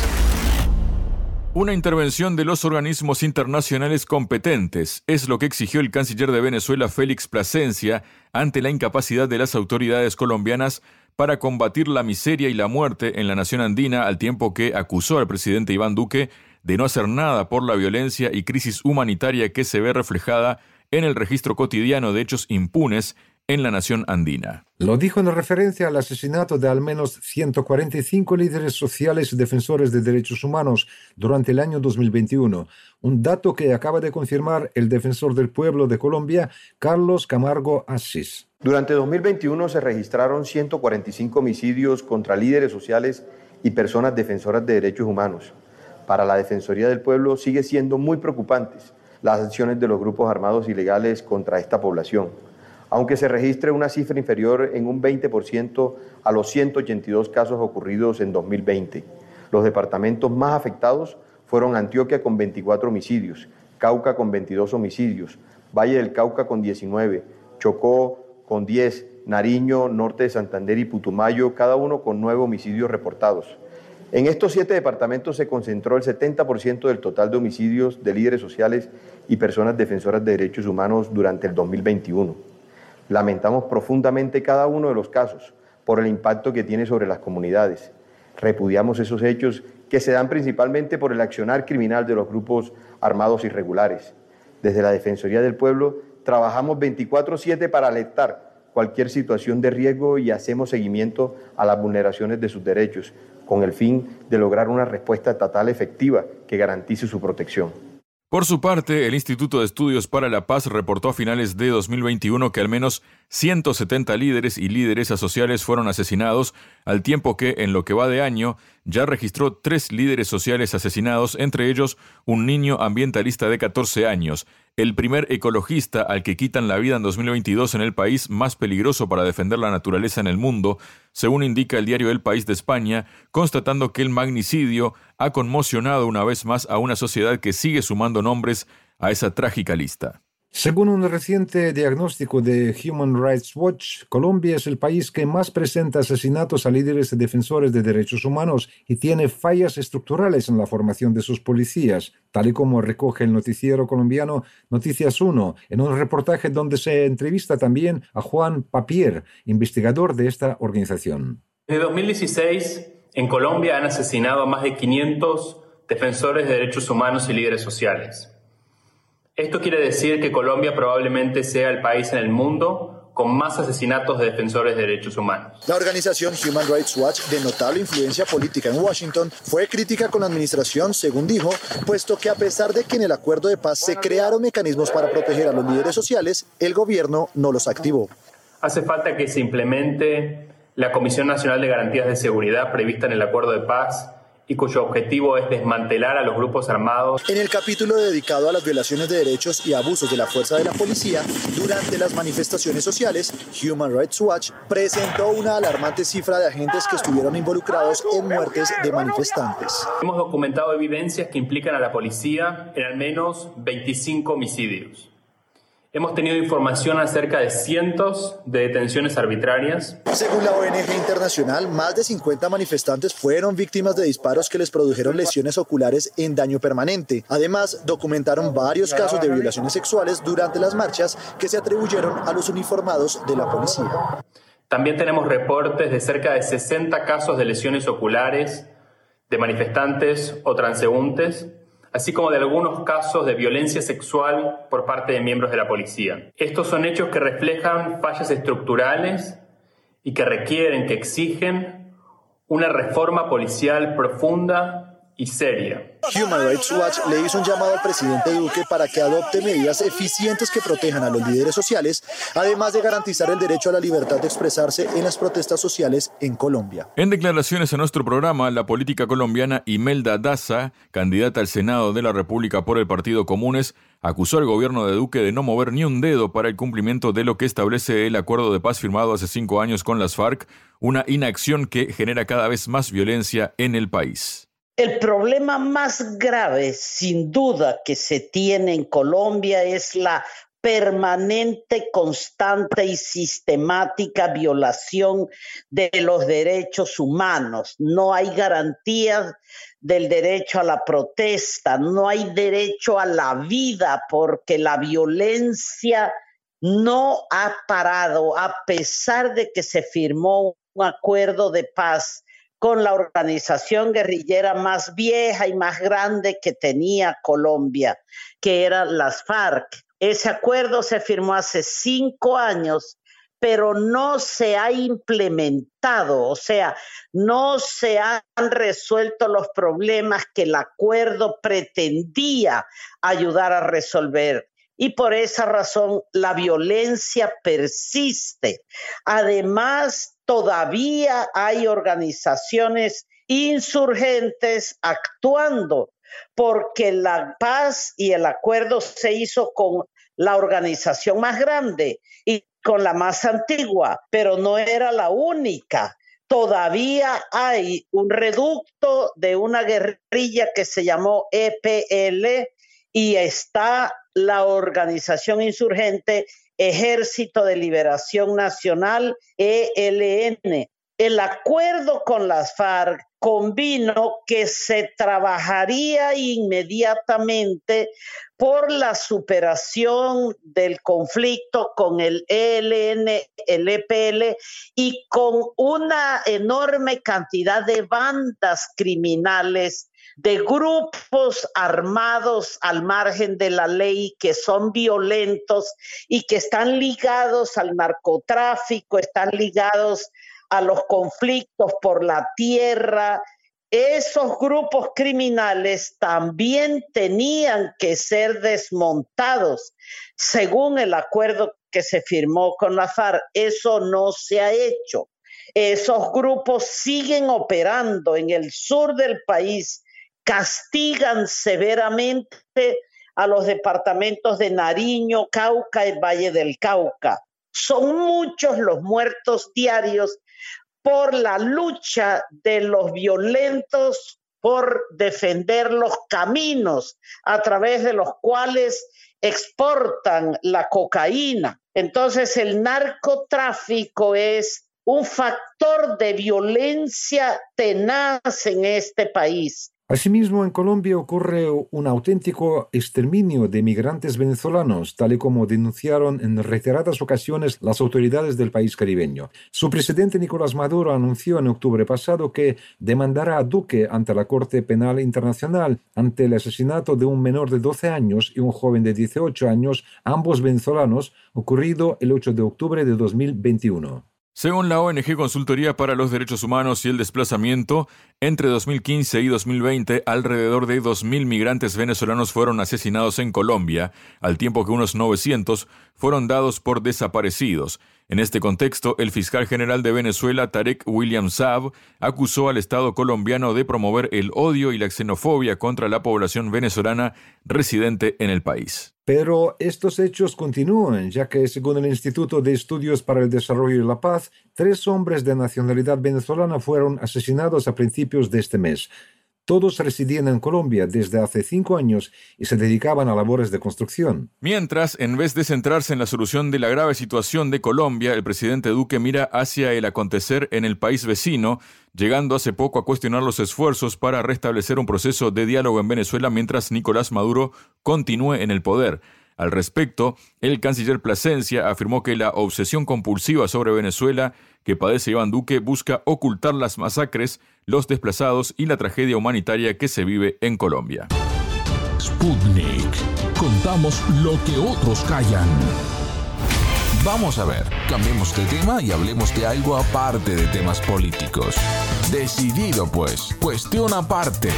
Una intervención de los organismos internacionales competentes es lo que exigió el canciller de Venezuela, Félix Plasencia, ante la incapacidad de las autoridades colombianas para combatir la miseria y la muerte en la nación andina, al tiempo que acusó al presidente Iván Duque de no hacer nada por la violencia y crisis humanitaria que se ve reflejada en el registro cotidiano de hechos impunes en la nación andina. Lo dijo en referencia al asesinato de al menos 145 líderes sociales y defensores de derechos humanos durante el año 2021, un dato que acaba de confirmar el defensor del pueblo de Colombia, Carlos Camargo Asís. Durante 2021 se registraron 145 homicidios contra líderes sociales y personas defensoras de derechos humanos. Para la Defensoría del Pueblo sigue siendo muy preocupantes las acciones de los grupos armados ilegales contra esta población, aunque se registre una cifra inferior en un 20% a los 182 casos ocurridos en 2020. Los departamentos más afectados fueron Antioquia con 24 homicidios, Cauca con 22 homicidios, Valle del Cauca con 19, Chocó con 10, Nariño, Norte de Santander y Putumayo, cada uno con 9 homicidios reportados. En estos 7 departamentos se concentró el 70% del total de homicidios de líderes sociales y personas defensoras de derechos humanos durante el 2021. Lamentamos profundamente cada uno de los casos por el impacto que tiene sobre las comunidades. Repudiamos esos hechos que se dan principalmente por el accionar criminal de los grupos armados irregulares. Desde la Defensoría del Pueblo trabajamos 24/7 para alertar cualquier situación de riesgo y hacemos seguimiento a las vulneraciones de sus derechos, con el fin de lograr una respuesta estatal efectiva que garantice su protección. Por su parte, el Instituto de Estudios para la Paz reportó a finales de 2021 que al menos 170 líderes y lideresas sociales fueron asesinados, al tiempo que, en lo que va de año, ya registró 3 líderes sociales asesinados, entre ellos un niño ambientalista de 14 años, el primer ecologista al que quitan la vida en 2022 en el país más peligroso para defender la naturaleza en el mundo, según indica el diario El País de España, constatando que el magnicidio ha conmocionado una vez más a una sociedad que sigue sumando nombres a esa trágica lista. Según un reciente diagnóstico de Human Rights Watch, Colombia es el país que más presenta asesinatos a líderes y defensores de derechos humanos y tiene fallas estructurales en la formación de sus policías, tal y como recoge el noticiero colombiano Noticias 1, en un reportaje donde se entrevista también a Juan Papier, investigador de esta organización. Desde 2016, en Colombia han asesinado a más de 500 defensores de derechos humanos y líderes sociales. Esto quiere decir que Colombia probablemente sea el país en el mundo con más asesinatos de defensores de derechos humanos. La organización Human Rights Watch, de notable influencia política en Washington, fue crítica con la administración, según dijo, puesto que a pesar de que en el acuerdo de paz se crearon mecanismos para proteger a los líderes sociales, el gobierno no los activó. Hace falta que se implemente la Comisión Nacional de Garantías de Seguridad prevista en el acuerdo de paz y cuyo objetivo es desmantelar a los grupos armados. En el capítulo dedicado a las violaciones de derechos y abusos de la fuerza de la policía durante las manifestaciones sociales, Human Rights Watch presentó una alarmante cifra de agentes que estuvieron involucrados en muertes de manifestantes. Hemos documentado evidencias que implican a la policía en al menos 25 homicidios. Hemos tenido información acerca de cientos de detenciones arbitrarias. Según la ONG Internacional, más de 50 manifestantes fueron víctimas de disparos que les produjeron lesiones oculares en daño permanente. Además, documentaron varios casos de violaciones sexuales durante las marchas que se atribuyeron a los uniformados de la policía. También tenemos reportes de cerca de 60 casos de lesiones oculares de manifestantes o transeúntes, así como de algunos casos de violencia sexual por parte de miembros de la policía. Estos son hechos que reflejan fallas estructurales y que requieren, que exigen una reforma policial profunda y seria. Human Rights Watch le hizo un llamado al presidente Duque para que adopte medidas eficientes que protejan a los líderes sociales, además de garantizar el derecho a la libertad de expresarse en las protestas sociales en Colombia. En declaraciones a nuestro programa, la política colombiana Imelda Daza, candidata al Senado de la República por el Partido Comunes, acusó al gobierno de Duque de no mover ni un dedo para el cumplimiento de lo que establece el acuerdo de paz firmado hace 5 años con las FARC, una inacción que genera cada vez más violencia en el país. El problema más grave, sin duda, que se tiene en Colombia es la permanente, constante y sistemática violación de los derechos humanos. No hay garantías del derecho a la protesta, no hay derecho a la vida, porque la violencia no ha parado, a pesar de que se firmó un acuerdo de paz con la organización guerrillera más vieja y más grande que tenía Colombia, que eran las FARC. Ese acuerdo se firmó hace 5 años, pero no se ha implementado, o sea, no se han resuelto los problemas que el acuerdo pretendía ayudar a resolver. Y por esa razón la violencia persiste. Además, todavía hay organizaciones insurgentes actuando, porque la paz y el acuerdo se hizo con la organización más grande y con la más antigua, pero no era la única. Todavía hay un reducto de una guerrilla que se llamó EPL y está la organización insurgente Ejército de Liberación Nacional, ELN. El acuerdo con las FARC convino que se trabajaría inmediatamente por la superación del conflicto con el ELN, el EPL y con una enorme cantidad de bandas criminales, de grupos armados al margen de la ley que son violentos y que están ligados al narcotráfico, están ligados a los conflictos por la tierra. Esos grupos criminales también tenían que ser desmontados según el acuerdo que se firmó con la FARC. Eso no se ha hecho. Esos grupos siguen operando en el sur del país, castigan severamente a los departamentos de Nariño, Cauca y Valle del Cauca. Son muchos los muertos diarios por la lucha de los violentos por defender los caminos a través de los cuales exportan la cocaína. Entonces el narcotráfico es un factor de violencia tenaz en este país. Asimismo, en Colombia ocurre un auténtico exterminio de migrantes venezolanos, tal y como denunciaron en reiteradas ocasiones las autoridades del país caribeño. Su presidente Nicolás Maduro anunció en octubre pasado que demandará a Duque ante la Corte Penal Internacional ante el asesinato de un menor de 12 años y un joven de 18 años, ambos venezolanos, ocurrido el 8 de octubre de 2021. Según la ONG Consultoría para los Derechos Humanos y el Desplazamiento, entre 2015 y 2020, alrededor de 2.000 migrantes venezolanos fueron asesinados en Colombia, al tiempo que unos 900 fueron dados por desaparecidos. En este contexto, el fiscal general de Venezuela, Tarek William Saab, acusó al Estado colombiano de promover el odio y la xenofobia contra la población venezolana residente en el país. Pero estos hechos continúan, ya que según el Instituto de Estudios para el Desarrollo y la Paz, 3 hombres de nacionalidad venezolana fueron asesinados a principios de este mes. Todos residían en Colombia desde hace 5 años y se dedicaban a labores de construcción. Mientras, en vez de centrarse en la solución de la grave situación de Colombia, el presidente Duque mira hacia el acontecer en el país vecino, llegando hace poco a cuestionar los esfuerzos para restablecer un proceso de diálogo en Venezuela mientras Nicolás Maduro continúe en el poder. Al respecto, el canciller Plasencia afirmó que la obsesión compulsiva sobre Venezuela que padece Iván Duque busca ocultar las masacres, los desplazados y la tragedia humanitaria que se vive en Colombia. Sputnik. Contamos lo que otros callan. Vamos a ver, cambiemos de tema y hablemos de algo aparte de temas políticos. Decidido pues, cuestión aparte.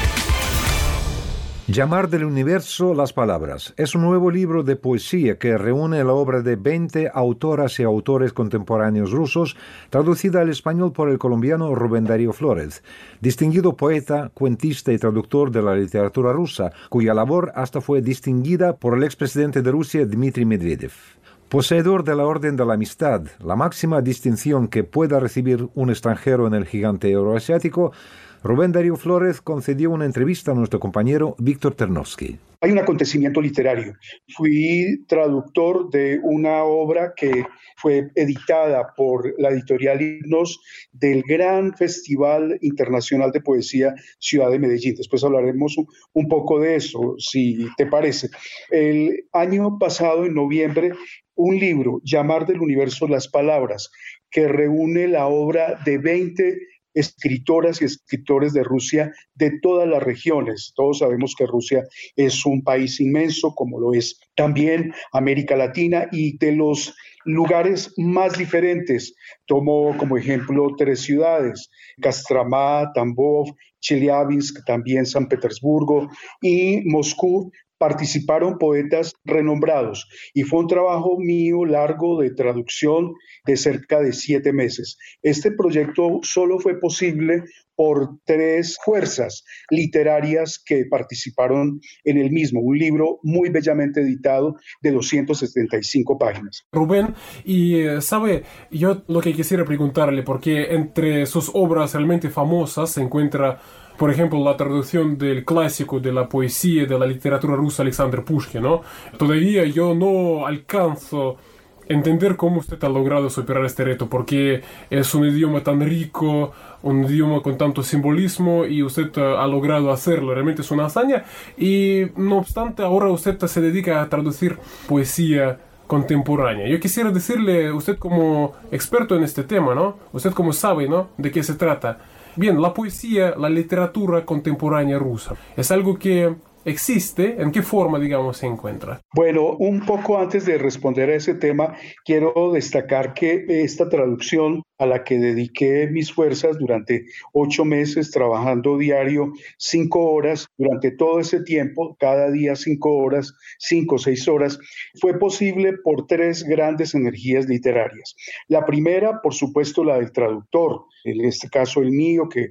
Llamar del universo las palabras es un nuevo libro de poesía que reúne la obra de 20 autoras y autores contemporáneos rusos, traducida al español por el colombiano Rubén Darío Flórez, distinguido poeta, cuentista y traductor de la literatura rusa, cuya labor hasta fue distinguida por el expresidente de Rusia Dmitry Medvedev. Poseedor de la Orden de la Amistad, la máxima distinción que pueda recibir un extranjero en el gigante euroasiático, Rubén Darío Flórez concedió una entrevista a nuestro compañero Víctor Ternovsky. Hay un acontecimiento literario. Fui traductor de una obra que fue editada por la editorial Himnos del Gran Festival Internacional de Poesía Ciudad de Medellín. Después hablaremos un poco de eso, si te parece. El año pasado, en noviembre, un libro, Llamar del universo las palabras, que reúne la obra de 20 escritoras y escritores de Rusia de todas las regiones. Todos sabemos que Rusia es un país inmenso, como lo es también América Latina, y de los lugares más diferentes. Tomo como ejemplo 3 ciudades: Kostromá, Tambov, Chelyabinsk, también San Petersburgo y Moscú. Participaron poetas renombrados y fue un trabajo mío largo de traducción de cerca de 7 meses. Este proyecto solo fue posible por 3 fuerzas literarias que participaron en el mismo, un libro muy bellamente editado de 275 páginas. Rubén, y sabe, yo lo que quisiera preguntarle, porque entre sus obras realmente famosas se encuentra, por ejemplo, la traducción del clásico de la poesía de la literatura rusa Alexander Pushkin, ¿no? Todavía yo no alcanzo a entender cómo usted ha logrado superar este reto, porque es un idioma tan rico, un idioma con tanto simbolismo, y usted ha logrado hacerlo. Realmente es una hazaña. Y no obstante, ahora usted se dedica a traducir poesía contemporánea. Yo quisiera decirle, usted como experto en este tema, ¿no? Usted como sabe, ¿no?, de qué se trata. Bien, la poesía, la literatura contemporánea rusa, ¿es algo que existe? ¿En qué forma, digamos, se encuentra? Bueno, un poco antes de responder a ese tema, quiero destacar que esta traducción, a la que dediqué mis fuerzas durante 8 meses, trabajando diario 5 horas, durante todo ese tiempo, cada día 5 horas, 5 o 6 horas, fue posible por 3 grandes energías literarias. La primera, por supuesto, la del traductor, en este caso el mío, que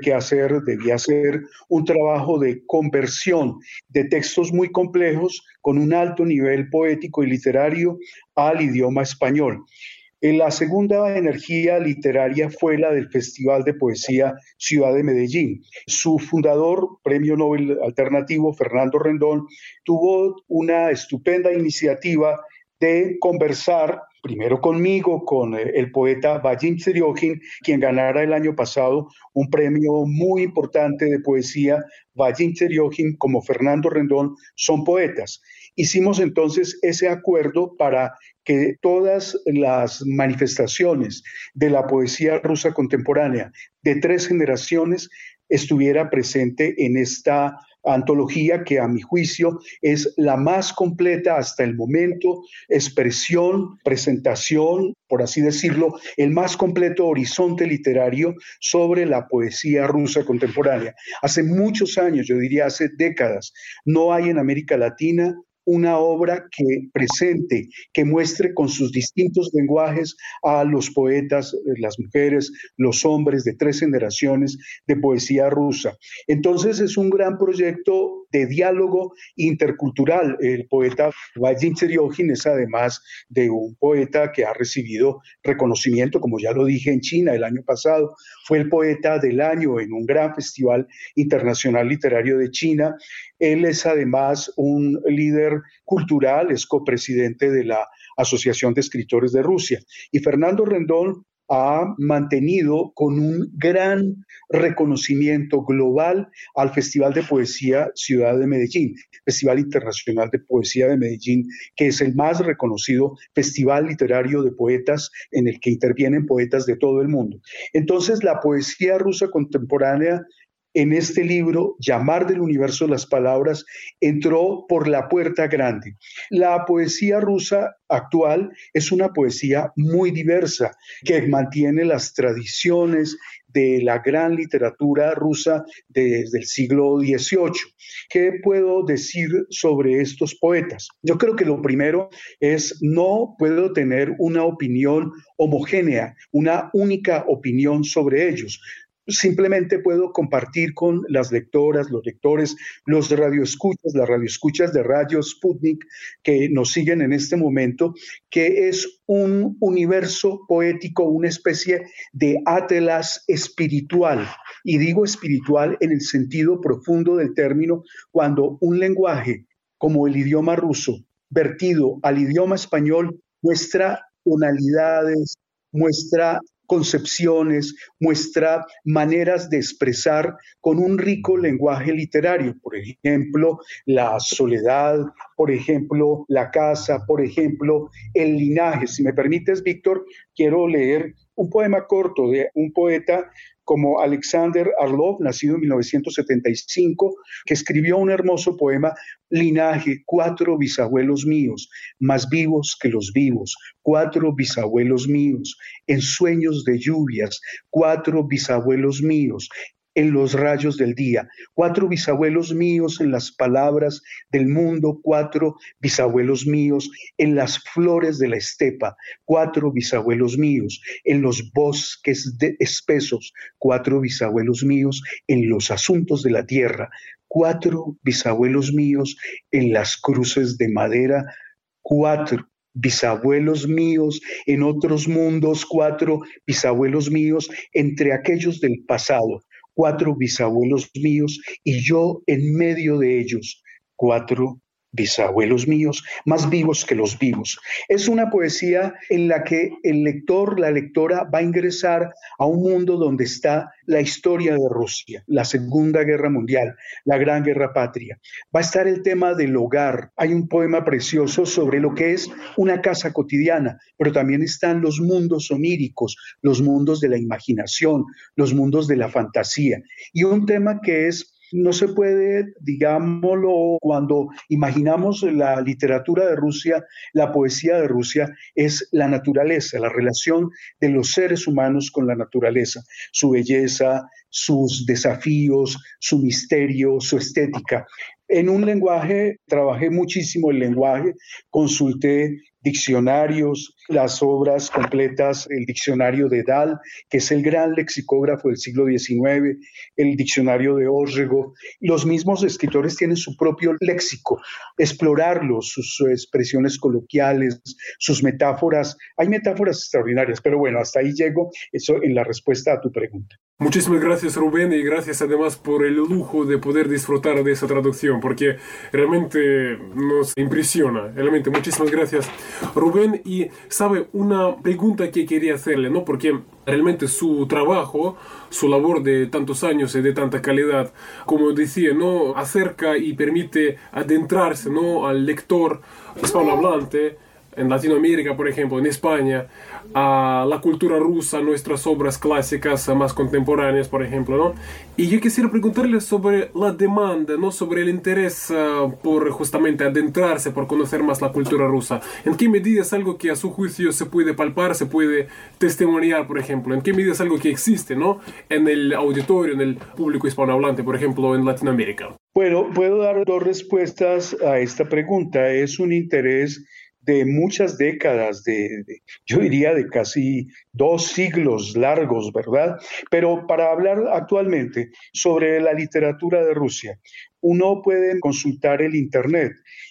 debía hacer un trabajo de conversión de textos muy complejos con un alto nivel poético y literario al idioma español. La segunda energía literaria fue la del Festival de Poesía Ciudad de Medellín. Su fundador, Premio Nobel Alternativo, Fernando Rendón, tuvo una estupenda iniciativa de conversar primero conmigo, con el poeta Vadim Tsiryokhin, quien ganara el año pasado un premio muy importante de poesía. Vadim Tsiryokhin, como Fernando Rendón, son poetas. Hicimos entonces ese acuerdo para que todas las manifestaciones de la poesía rusa contemporánea de 3 generaciones estuviera presente en esta antología, que a mi juicio es la más completa hasta el momento, expresión, presentación, por así decirlo, el más completo horizonte literario sobre la poesía rusa contemporánea. Hace muchos años, yo diría hace décadas, no hay en América Latina una obra que presente, que muestre con sus distintos lenguajes a los poetas, las mujeres, los hombres de 3 generaciones de poesía rusa. Entonces es un gran proyecto de diálogo intercultural. El poeta Vadim Tsiryokhin es, además de un poeta que ha recibido reconocimiento, como ya lo dije, en China el año pasado, fue el poeta del año en un gran festival internacional literario de China. Él es además un líder cultural, es copresidente de la Asociación de Escritores de Rusia. Y Fernando Rendón ha mantenido con un gran reconocimiento global al Festival de Poesía Ciudad de Medellín, Festival Internacional de Poesía de Medellín, que es el más reconocido festival literario de poetas en el que intervienen poetas de todo el mundo. Entonces, la poesía rusa contemporánea en este libro, Llamar del Universo las Palabras, entró por la puerta grande. La poesía rusa actual es una poesía muy diversa, que mantiene las tradiciones de la gran literatura rusa desde el siglo XVIII. ¿Qué puedo decir sobre estos poetas? Yo creo que lo primero es, no puedo tener una opinión homogénea, una única opinión sobre ellos. Simplemente puedo compartir con las lectoras, los lectores, los radioescuchas, las radioescuchas de Radio Sputnik que nos siguen en este momento, que es un universo poético, una especie de atlas espiritual. Y digo espiritual en el sentido profundo del término, cuando un lenguaje como el idioma ruso, vertido al idioma español, muestra tonalidades, muestra concepciones, muestra maneras de expresar con un rico lenguaje literario. Por ejemplo, la soledad, por ejemplo, la casa, por ejemplo, el linaje. Si me permites, Víctor, quiero leer un poema corto de un poeta como Alexander Orlov, nacido en 1975, que escribió un hermoso poema, Linaje, 4 bisabuelos míos, más vivos que los vivos, 4 bisabuelos míos, en sueños de lluvias, 4 bisabuelos míos, en los rayos del día, 4 bisabuelos míos en las palabras del mundo, 4 bisabuelos míos en las flores de la estepa, 4 bisabuelos míos en los bosques espesos, 4 bisabuelos míos en los asuntos de la tierra, 4 bisabuelos míos en las cruces de madera, 4 bisabuelos míos en otros mundos, 4 bisabuelos míos entre aquellos del pasado, 4 bisabuelos míos y yo en medio de ellos, 4 bisabuelos míos, más vivos que los vivos. Es una poesía en la que el lector, la lectora va a ingresar a un mundo donde está la historia de Rusia, la Segunda Guerra Mundial, la Gran Guerra Patria. Va a estar el tema del hogar. Hay un poema precioso sobre lo que es una casa cotidiana, pero también están los mundos oníricos, los mundos de la imaginación, los mundos de la fantasía. Y un tema que no se puede, digámoslo, cuando imaginamos la literatura de Rusia, la poesía de Rusia, es la naturaleza, la relación de los seres humanos con la naturaleza, su belleza, sus desafíos, su misterio, su estética. En un lenguaje, trabajé muchísimo el lenguaje, consulté diccionarios, las obras completas, el diccionario de Dahl, que es el gran lexicógrafo del siglo XIX, el diccionario de Orregov. Los mismos escritores tienen su propio léxico, explorarlos, sus expresiones coloquiales, sus metáforas. Hay metáforas extraordinarias, pero bueno, hasta ahí llego, eso en la respuesta a tu pregunta. Muchísimas gracias, Rubén, y gracias además por el lujo de poder disfrutar de esa traducción, porque realmente nos impresiona. Realmente, muchísimas gracias, Rubén. Y, sabe, una pregunta que quería hacerle, ¿no? Porque realmente su trabajo, su labor de tantos años y de tanta calidad, como decía, ¿no?, acerca y permite adentrarse, ¿no?, al lector hispanohablante en Latinoamérica, por ejemplo, en España, a la cultura rusa, nuestras obras clásicas más contemporáneas, por ejemplo, ¿no? Y yo quisiera preguntarle sobre la demanda, ¿no?, sobre el interés por justamente adentrarse, por conocer más la cultura rusa. ¿En qué medida es algo que a su juicio se puede palpar, se puede testimoniar, por ejemplo? ¿En qué medida es algo que existe, ¿no?, en el auditorio, en el público hispanohablante, por ejemplo, en Latinoamérica? Bueno, puedo dar 2 respuestas a esta pregunta. Es un interés de muchas décadas, yo diría de casi 2 siglos largos, ¿verdad? Pero para hablar actualmente sobre la literatura de Rusia, uno puede consultar el Internet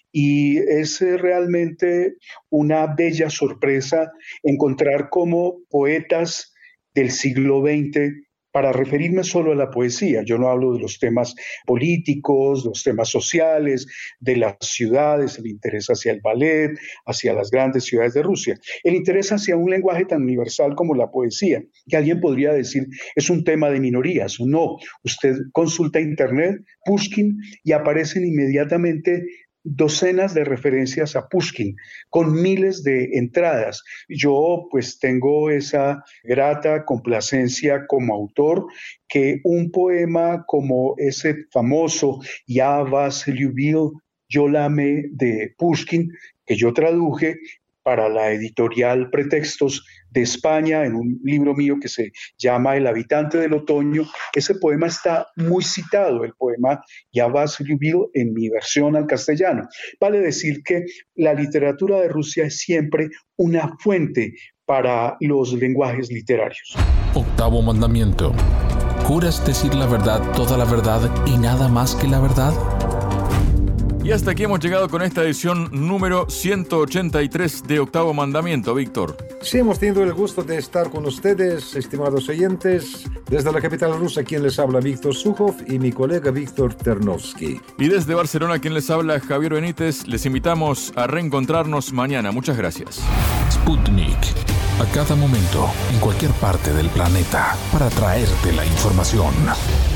y es realmente una bella sorpresa encontrar cómo poetas del siglo XX, para referirme solo a la poesía, yo no hablo de los temas políticos, los temas sociales, de las ciudades, el interés hacia el ballet, hacia las grandes ciudades de Rusia, el interés hacia un lenguaje tan universal como la poesía, que alguien podría decir es un tema de minorías. No, usted consulta Internet, Pushkin, y aparecen inmediatamente docenas de referencias a Pushkin, con miles de entradas. Yo pues tengo esa grata complacencia como autor que un poema como ese famoso Ya vas Lyubil, yo la amé de Pushkin, que yo traduje para la editorial Pretextos de España, en un libro mío que se llama El habitante del otoño. Ese poema está muy citado, el poema Ya vas Lyubil, en mi versión al castellano. Vale decir que la literatura de Rusia es siempre una fuente para los lenguajes literarios. Octavo mandamiento. ¿Juras decir la verdad, toda la verdad y nada más que la verdad? Y hasta aquí hemos llegado con esta edición número 183 de Octavo Mandamiento, Víctor. Sí, hemos tenido el gusto de estar con ustedes, estimados oyentes. Desde la capital rusa, quien les habla, Víctor Sukhov, y mi colega Víctor Ternovsky. Y desde Barcelona, quien les habla, Javier Benítez. Les invitamos a reencontrarnos mañana. Muchas gracias. Sputnik. A cada momento, en cualquier parte del planeta, para traerte la información.